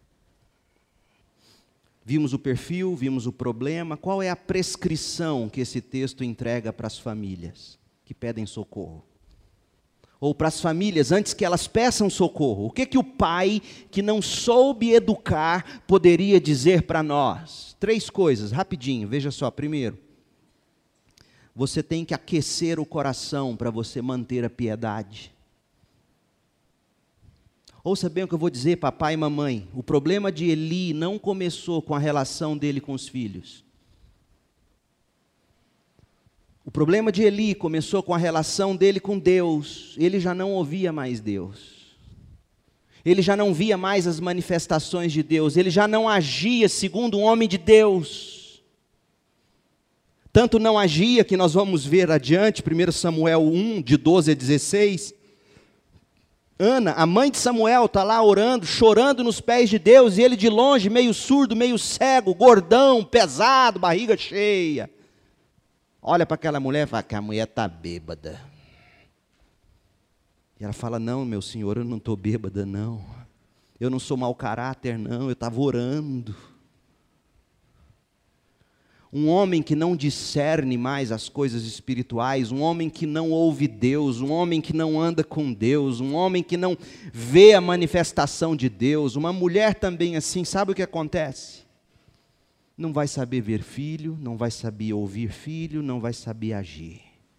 vimos o perfil, vimos o problema. Qual é a prescrição que esse texto entrega para as famílias que pedem socorro? Ou para as famílias, antes que elas peçam socorro, o que, que o pai que não soube educar poderia dizer para nós? Três coisas, rapidinho, veja só. Primeiro, você tem que aquecer o coração para você manter a piedade. Ouça bem o que eu vou dizer, papai e mamãe. O problema de Eli não começou com a relação dele com os filhos. O problema de Eli começou com a relação dele com Deus. Ele já não ouvia mais Deus. Ele já não via mais as manifestações de Deus. Ele já não agia segundo um homem de Deus. Tanto não agia que nós vamos ver adiante, primeiro Samuel um, de doze a dezesseis. Ana, a mãe de Samuel, está lá orando, chorando nos pés de Deus, e ele de longe, meio surdo, meio cego, gordão, pesado, barriga cheia. Olha para aquela mulher e fala que a mulher está bêbada. E ela fala, não, meu senhor, eu não estou bêbada, não. Eu não sou mau caráter, não, eu estava orando. Um homem que não discerne mais as coisas espirituais, um homem que não ouve Deus, um homem que não anda com Deus, um homem que não vê a manifestação de Deus, uma mulher também assim, sabe o que acontece? Não vai saber ver filho, não vai saber ouvir filho, não vai saber agir.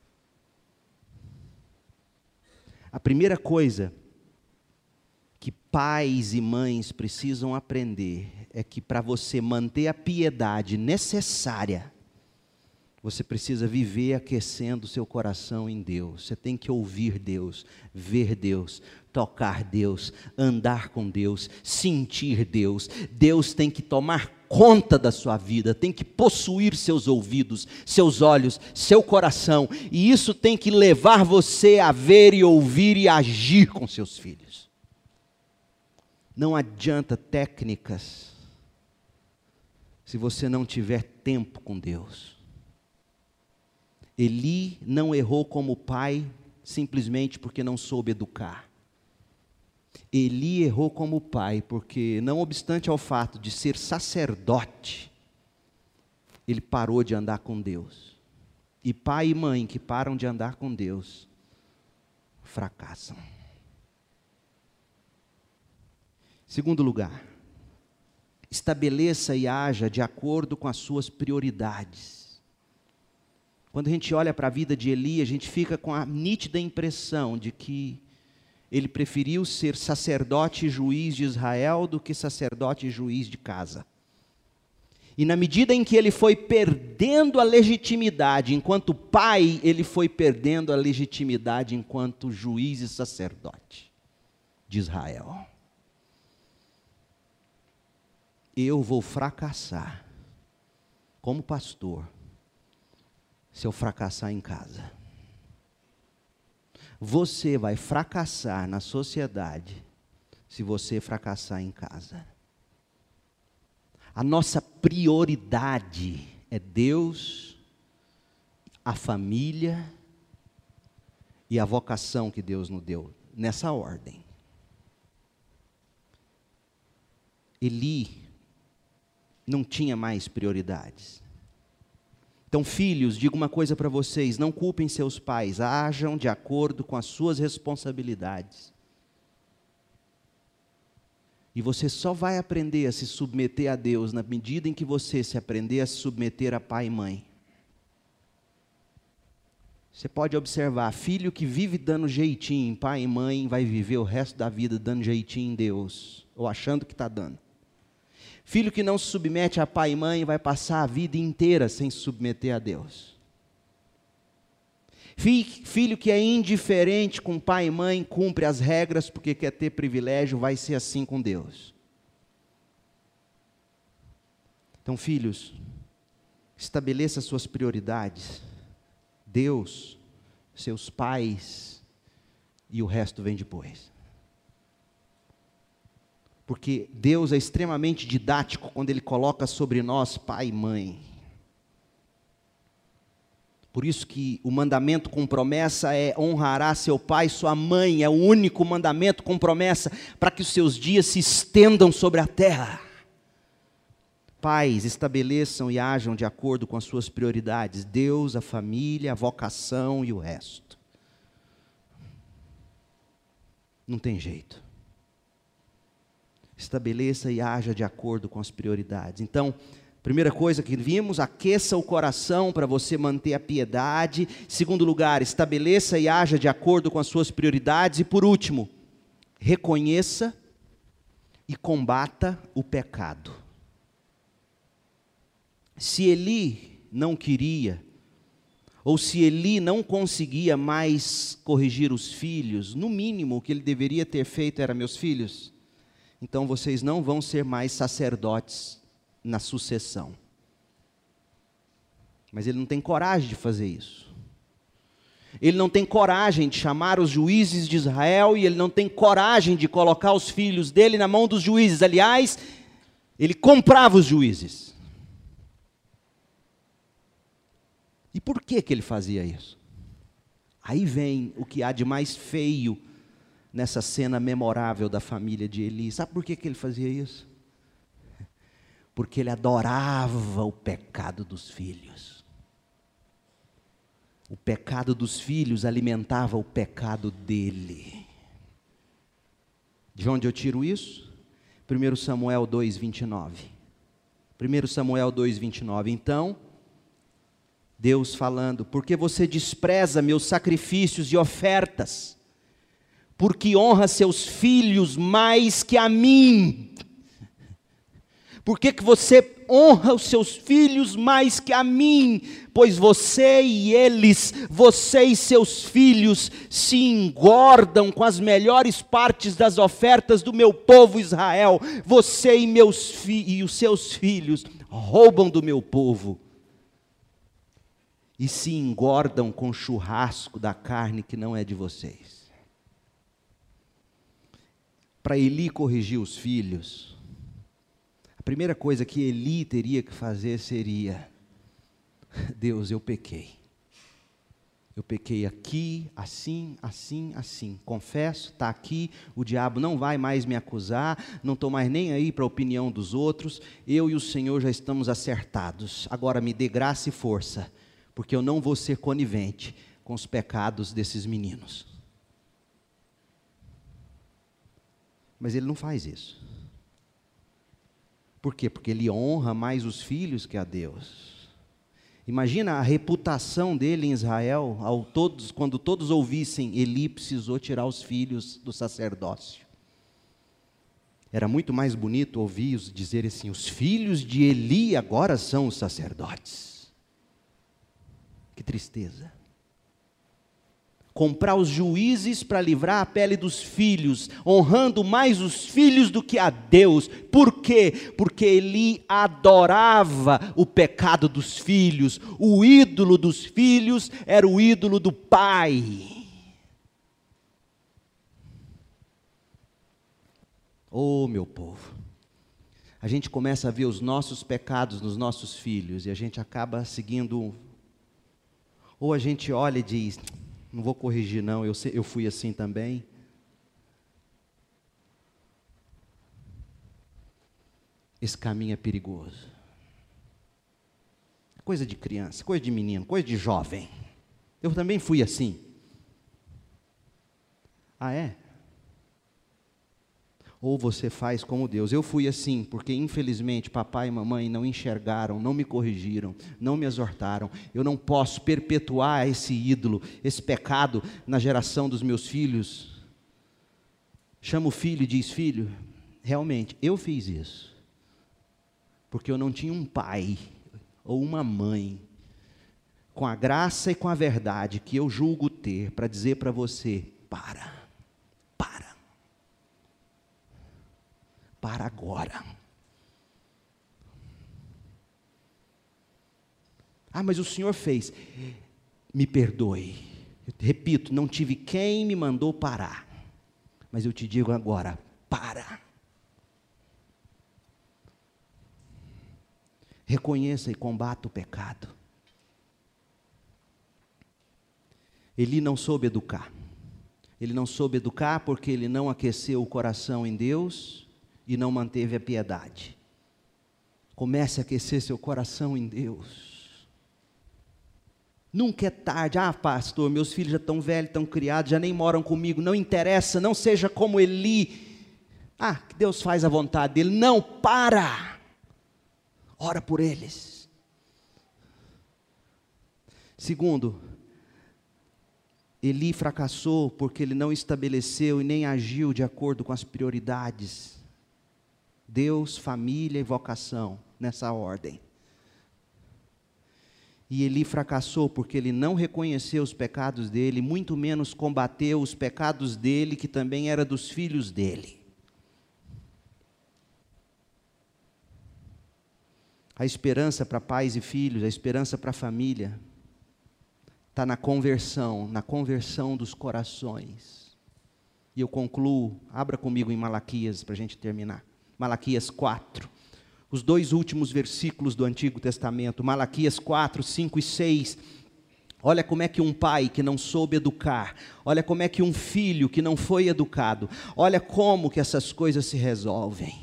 A primeira coisa que pais e mães precisam aprender é que para você manter a piedade necessária, você precisa viver aquecendo o seu coração em Deus. Você tem que ouvir Deus, ver Deus, tocar Deus, andar com Deus, sentir Deus. Deus tem que tomar conta da sua vida, tem que possuir seus ouvidos, seus olhos, seu coração. E isso tem que levar você a ver e ouvir e agir com seus filhos. Não adianta técnicas se você não tiver tempo com Deus. Eli não errou como pai simplesmente porque não soube educar. Eli errou como pai porque, não obstante ao fato de ser sacerdote, ele parou de andar com Deus. E pai e mãe que param de andar com Deus, fracassam. Segundo lugar, estabeleça e haja de acordo com as suas prioridades. Quando a gente olha para a vida de Eli, a gente fica com a nítida impressão de que ele preferiu ser sacerdote e juiz de Israel do que sacerdote e juiz de casa. E na medida em que ele foi perdendo a legitimidade enquanto pai, ele foi perdendo a legitimidade enquanto juiz e sacerdote de Israel. Eu vou fracassar como pastor se eu fracassar em casa. Você vai fracassar na sociedade se você fracassar em casa. A nossa prioridade é Deus, a família e a vocação que Deus nos deu, nessa ordem. Eli não tinha mais prioridades. Então, filhos, digo uma coisa para vocês: não culpem seus pais, ajam de acordo com as suas responsabilidades. E você só vai aprender a se submeter a Deus na medida em que você se aprender a se submeter a pai e mãe. Você pode observar, filho que vive dando jeitinho em pai e mãe, vai viver o resto da vida dando jeitinho em Deus, ou achando que está dando. Filho que não se submete a pai e mãe, vai passar a vida inteira sem se submeter a Deus. Filho que é indiferente com pai e mãe, cumpre as regras porque quer ter privilégio, vai ser assim com Deus. Então, filhos, estabeleça suas prioridades. Deus, seus pais, e o resto vem depois. Porque Deus é extremamente didático quando Ele coloca sobre nós pai e mãe. Por isso que o mandamento com promessa é: honrará seu pai e sua mãe. É o único mandamento com promessa para que os seus dias se estendam sobre a terra. Pais, estabeleçam e ajam de acordo com as suas prioridades. Deus, a família, a vocação e o resto. Não tem jeito. Estabeleça e haja de acordo com as prioridades. Então, primeira coisa que vimos, aqueça o coração para você manter a piedade. Segundo lugar, estabeleça e haja de acordo com as suas prioridades. E por último, reconheça e combata o pecado. Se Eli não queria, ou se Eli não conseguia mais corrigir os filhos, no mínimo o que ele deveria ter feito era: meus filhos, então vocês não vão ser mais sacerdotes na sucessão. Mas ele não tem coragem de fazer isso. Ele não tem coragem de chamar os juízes de Israel, e ele não tem coragem de colocar os filhos dele na mão dos juízes. Aliás, ele comprava os juízes. E por que que ele fazia isso? Aí vem o que há de mais feio nessa cena memorável da família de Eli. Sabe por que que ele fazia isso? Porque ele adorava o pecado dos filhos. O pecado dos filhos alimentava o pecado dele. De onde eu tiro isso? primeiro Samuel dois, vinte e nove. primeiro Samuel dois, vinte e nove. Então, Deus falando: porque você despreza meus sacrifícios e ofertas, porque honra seus filhos mais que a mim. Por que que você honra os seus filhos mais que a mim? Pois você e eles, você e seus filhos, se engordam com as melhores partes das ofertas do meu povo Israel. Você e, meus fi- e os seus filhos roubam do meu povo e se engordam com churrasco da carne que não é de vocês. Para Eli corrigir os filhos, a primeira coisa que Eli teria que fazer seria: Deus, eu pequei. Eu pequei aqui, assim, assim, assim. Confesso, está aqui, o diabo não vai mais me acusar, não estou mais nem aí para a opinião dos outros. Eu e o Senhor já estamos acertados. Agora me dê graça e força, porque eu não vou ser conivente com os pecados desses meninos. Mas ele não faz isso. Por quê? Porque ele honra mais os filhos que a Deus. Imagina a reputação dele em Israel, ao todos, quando todos ouvissem, Eli precisou tirar os filhos do sacerdócio. Era muito mais bonito ouvir-os dizer assim, os filhos de Eli agora são os sacerdotes. Que tristeza. Comprar os juízes para livrar a pele dos filhos, honrando mais os filhos do que a Deus. Por quê? Porque Eli adorava o pecado dos filhos. O ídolo dos filhos era o ídolo do pai. Oh, meu povo, a gente começa a ver os nossos pecados nos nossos filhos e a gente acaba seguindo, ou a gente olha e diz, não vou corrigir não, eu, eu fui assim também. Esse caminho é perigoso. Coisa de criança, coisa de menino, coisa de jovem. Eu também fui assim. Ah, é? Ou você faz como Deus. Eu fui assim, porque infelizmente papai e mamãe não enxergaram, não me corrigiram, não me exortaram. Eu não posso perpetuar esse ídolo, esse pecado na geração dos meus filhos. Chama o filho e diz, filho, realmente, eu fiz isso. Porque eu não tinha um pai ou uma mãe com a graça e com a verdade que eu julgo ter para dizer para você, para. Para agora. Ah, mas o Senhor fez. Me perdoe. Eu repito, não tive quem me mandou parar. Mas eu te digo agora, para. Reconheça e combata o pecado. Eli não soube educar. Ele não soube educar porque ele não aqueceu o coração em Deus e não manteve a piedade. Comece a aquecer seu coração em Deus. Nunca é tarde. Ah, pastor, meus filhos já estão velhos, estão criados, já nem moram comigo. Não interessa, não seja como Eli. Ah, que Deus faz a vontade dele. Não, para. Ora por eles. Segundo, Eli fracassou porque ele não estabeleceu e nem agiu de acordo com as prioridades. Deus, família e vocação, nessa ordem. E Eli fracassou porque ele não reconheceu os pecados dele, muito menos combateu os pecados dele, que também era dos filhos dele. A esperança para pais e filhos, a esperança para a família, está na conversão, na conversão dos corações. E eu concluo, abra comigo em Malaquias para a gente terminar. Malaquias quatro, os dois últimos versículos do Antigo Testamento, Malaquias quatro, cinco e seis. Olha como é que um pai que não soube educar, olha como é que um filho que não foi educado, olha como que essas coisas se resolvem.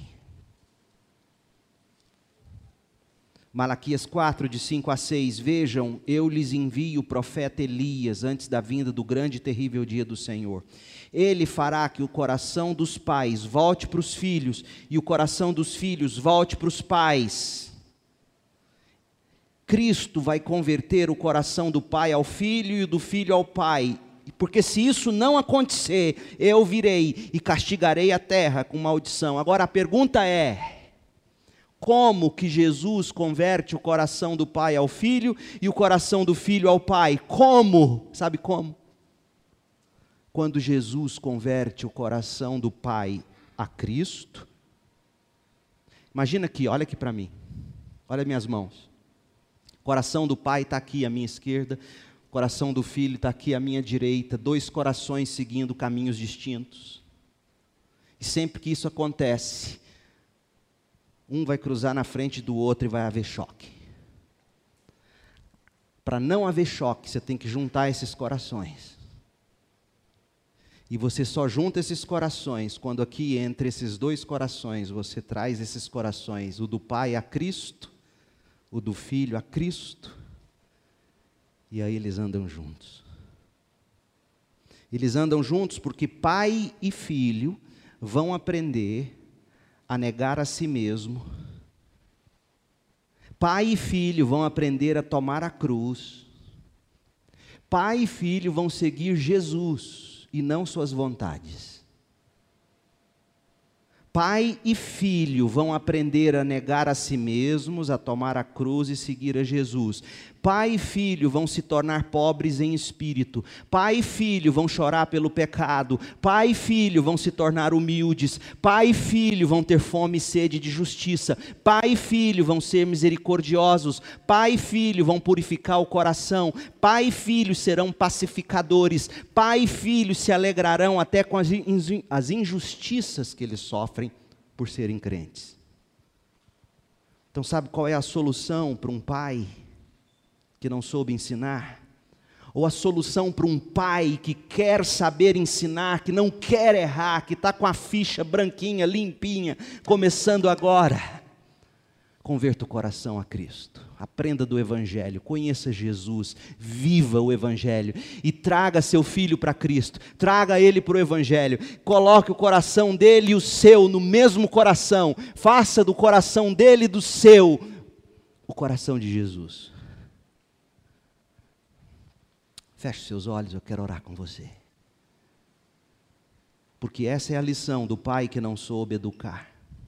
Malaquias quatro, de cinco a seis, vejam, eu lhes envio o profeta Elias antes da vinda do grande e terrível dia do Senhor. Ele fará que o coração dos pais volte para os filhos, e o coração dos filhos volte para os pais. Cristo vai converter o coração do pai ao filho e do filho ao pai, porque se isso não acontecer, eu virei e castigarei a terra com maldição. Agora a pergunta é, como que Jesus converte o coração do pai ao filho e o coração do filho ao pai? Como? Sabe como? Quando Jesus converte o coração do pai a Cristo. Imagina aqui, olha aqui para mim. Olha minhas mãos. O coração do pai está aqui à minha esquerda. O coração do filho está aqui à minha direita. Dois corações seguindo caminhos distintos. E sempre que isso acontece, um vai cruzar na frente do outro e vai haver choque. Para não haver choque, você tem que juntar esses corações. E você só junta esses corações quando aqui entre esses dois corações você traz esses corações, o do pai a Cristo, o do filho a Cristo, e aí eles andam juntos. Eles andam juntos porque pai e filho vão aprender a negar a si mesmo, Pai e filho vão aprender a tomar a cruz. Pai e filho vão seguir Jesus e não suas vontades. Pai e filho vão aprender a negar a si mesmos, a tomar a cruz e seguir a Jesus. Pai e filho vão se tornar pobres em espírito. Pai e filho vão chorar pelo pecado. Pai e filho vão se tornar humildes. Pai e filho vão ter fome e sede de justiça. Pai e filho vão ser misericordiosos. Pai e filho vão purificar o coração. Pai e filho serão pacificadores. Pai e filho se alegrarão até com as injustiças que eles sofrem por serem crentes. Então, sabe qual é a solução para um pai que não soube ensinar? Ou a solução para um pai que quer saber ensinar, que não quer errar, que está com a ficha branquinha, limpinha, começando agora? Converta o coração a Cristo, aprenda do Evangelho, conheça Jesus, viva o Evangelho e traga seu filho para Cristo, traga ele para o Evangelho, coloque o coração dele e o seu no mesmo coração, faça do coração dele e do seu o coração de Jesus. Feche seus olhos, eu quero orar com você. Porque essa é a lição do pai que não soube educar.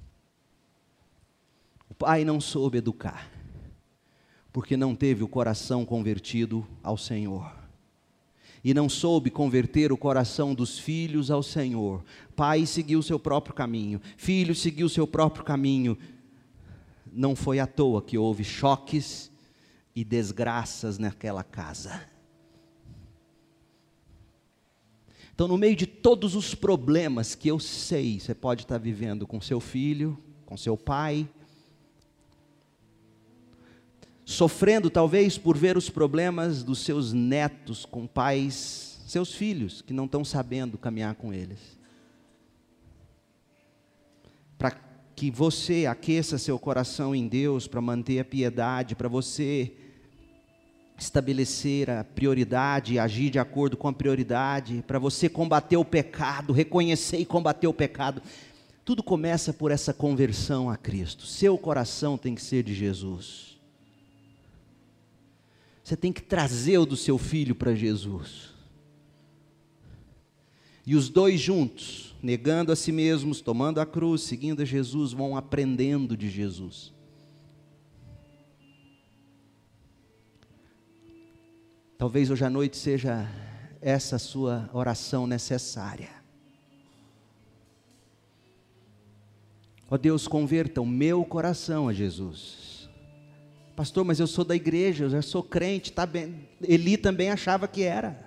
O pai não soube educar, porque não teve o coração convertido ao Senhor. E não soube converter o coração dos filhos ao Senhor. Pai seguiu o seu próprio caminho, filho seguiu o seu próprio caminho. Não foi à toa que houve choques e desgraças naquela casa. Então, no meio de todos os problemas que eu sei, você pode estar vivendo com seu filho, com seu pai, sofrendo talvez por ver os problemas dos seus netos com pais, seus filhos, que não estão sabendo caminhar com eles. Para que você aqueça seu coração em Deus, para manter a piedade, para você estabelecer a prioridade, agir de acordo com a prioridade, para você combater o pecado, reconhecer e combater o pecado. Tudo começa por essa conversão a Cristo. Seu coração tem que ser de Jesus. Você tem que trazer o do seu filho para Jesus. E os dois juntos, negando a si mesmos, tomando a cruz, seguindo a Jesus, vão aprendendo de Jesus. Talvez hoje à noite seja essa a sua oração necessária. Ó Deus, converta o meu coração a Jesus. Pastor, mas eu sou da igreja, eu já sou crente, tá bem. Eli também achava que era.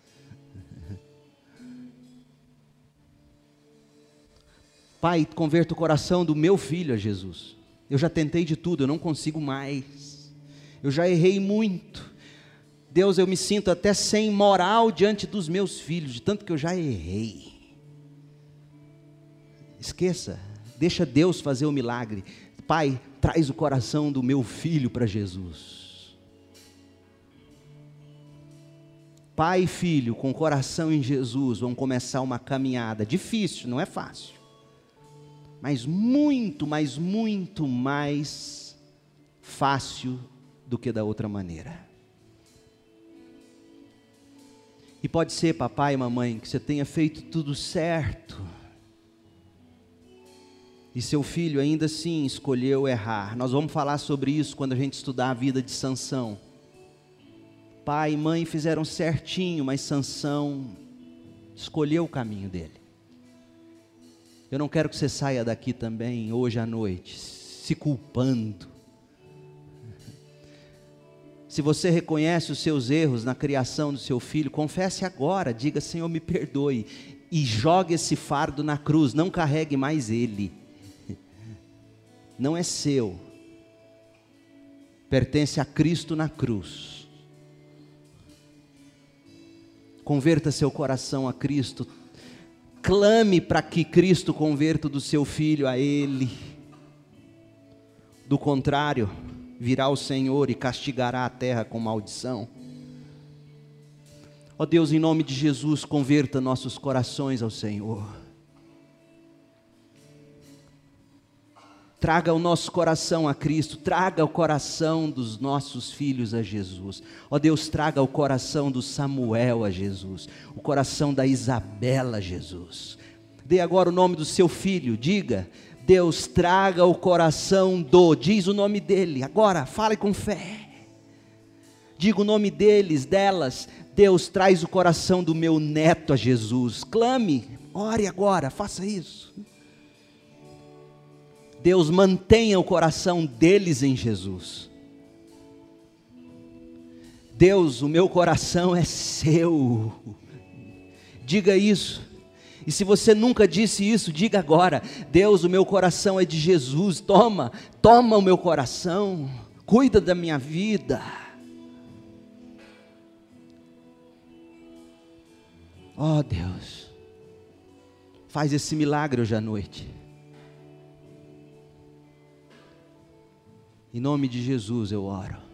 Pai, converta o coração do meu filho a Jesus. Eu já tentei de tudo, eu não consigo mais. Eu já errei muito. Deus, eu me sinto até sem moral diante dos meus filhos, de tanto que eu já errei. Esqueça, deixa Deus fazer o milagre. Pai, traz o coração do meu filho para Jesus. Pai e filho com o coração em Jesus vão começar uma caminhada difícil, não é fácil, mas muito, mas muito mais fácil do que da outra maneira. E pode ser, papai e mamãe, que você tenha feito tudo certo, e seu filho ainda assim escolheu errar. Nós vamos falar sobre isso quando a gente estudar a vida de Sansão. Pai e mãe fizeram certinho, mas Sansão escolheu o caminho dele. Eu não quero que você saia daqui também, hoje à noite, se culpando. Se você reconhece os seus erros na criação do seu filho, confesse agora, diga: Senhor, me perdoe, e jogue esse fardo na cruz, não carregue mais ele, não é seu, pertence a Cristo na cruz. Converta seu coração a Cristo, clame para que Cristo converta do seu filho a Ele, do contrário, virá o Senhor e castigará a terra com maldição. Ó Deus, em nome de Jesus, converta nossos corações ao Senhor. Traga o nosso coração a Cristo, traga o coração dos nossos filhos a Jesus. Ó Deus, traga o coração do Samuel a Jesus, o coração da Isabela a Jesus. Dê agora o nome do seu filho, diga: Deus, traga o coração do, diz o nome dele, agora, fale com fé. Diga o nome deles, delas: Deus, traz o coração do meu neto a Jesus. Clame, ore agora, faça isso. Deus, mantenha o coração deles em Jesus. Deus, o meu coração é seu. Diga isso. E se você nunca disse isso, diga agora: Deus, o meu coração é de Jesus. Toma, toma o meu coração. Cuida da minha vida. Ó Deus, faz esse milagre hoje à noite. Em nome de Jesus eu oro.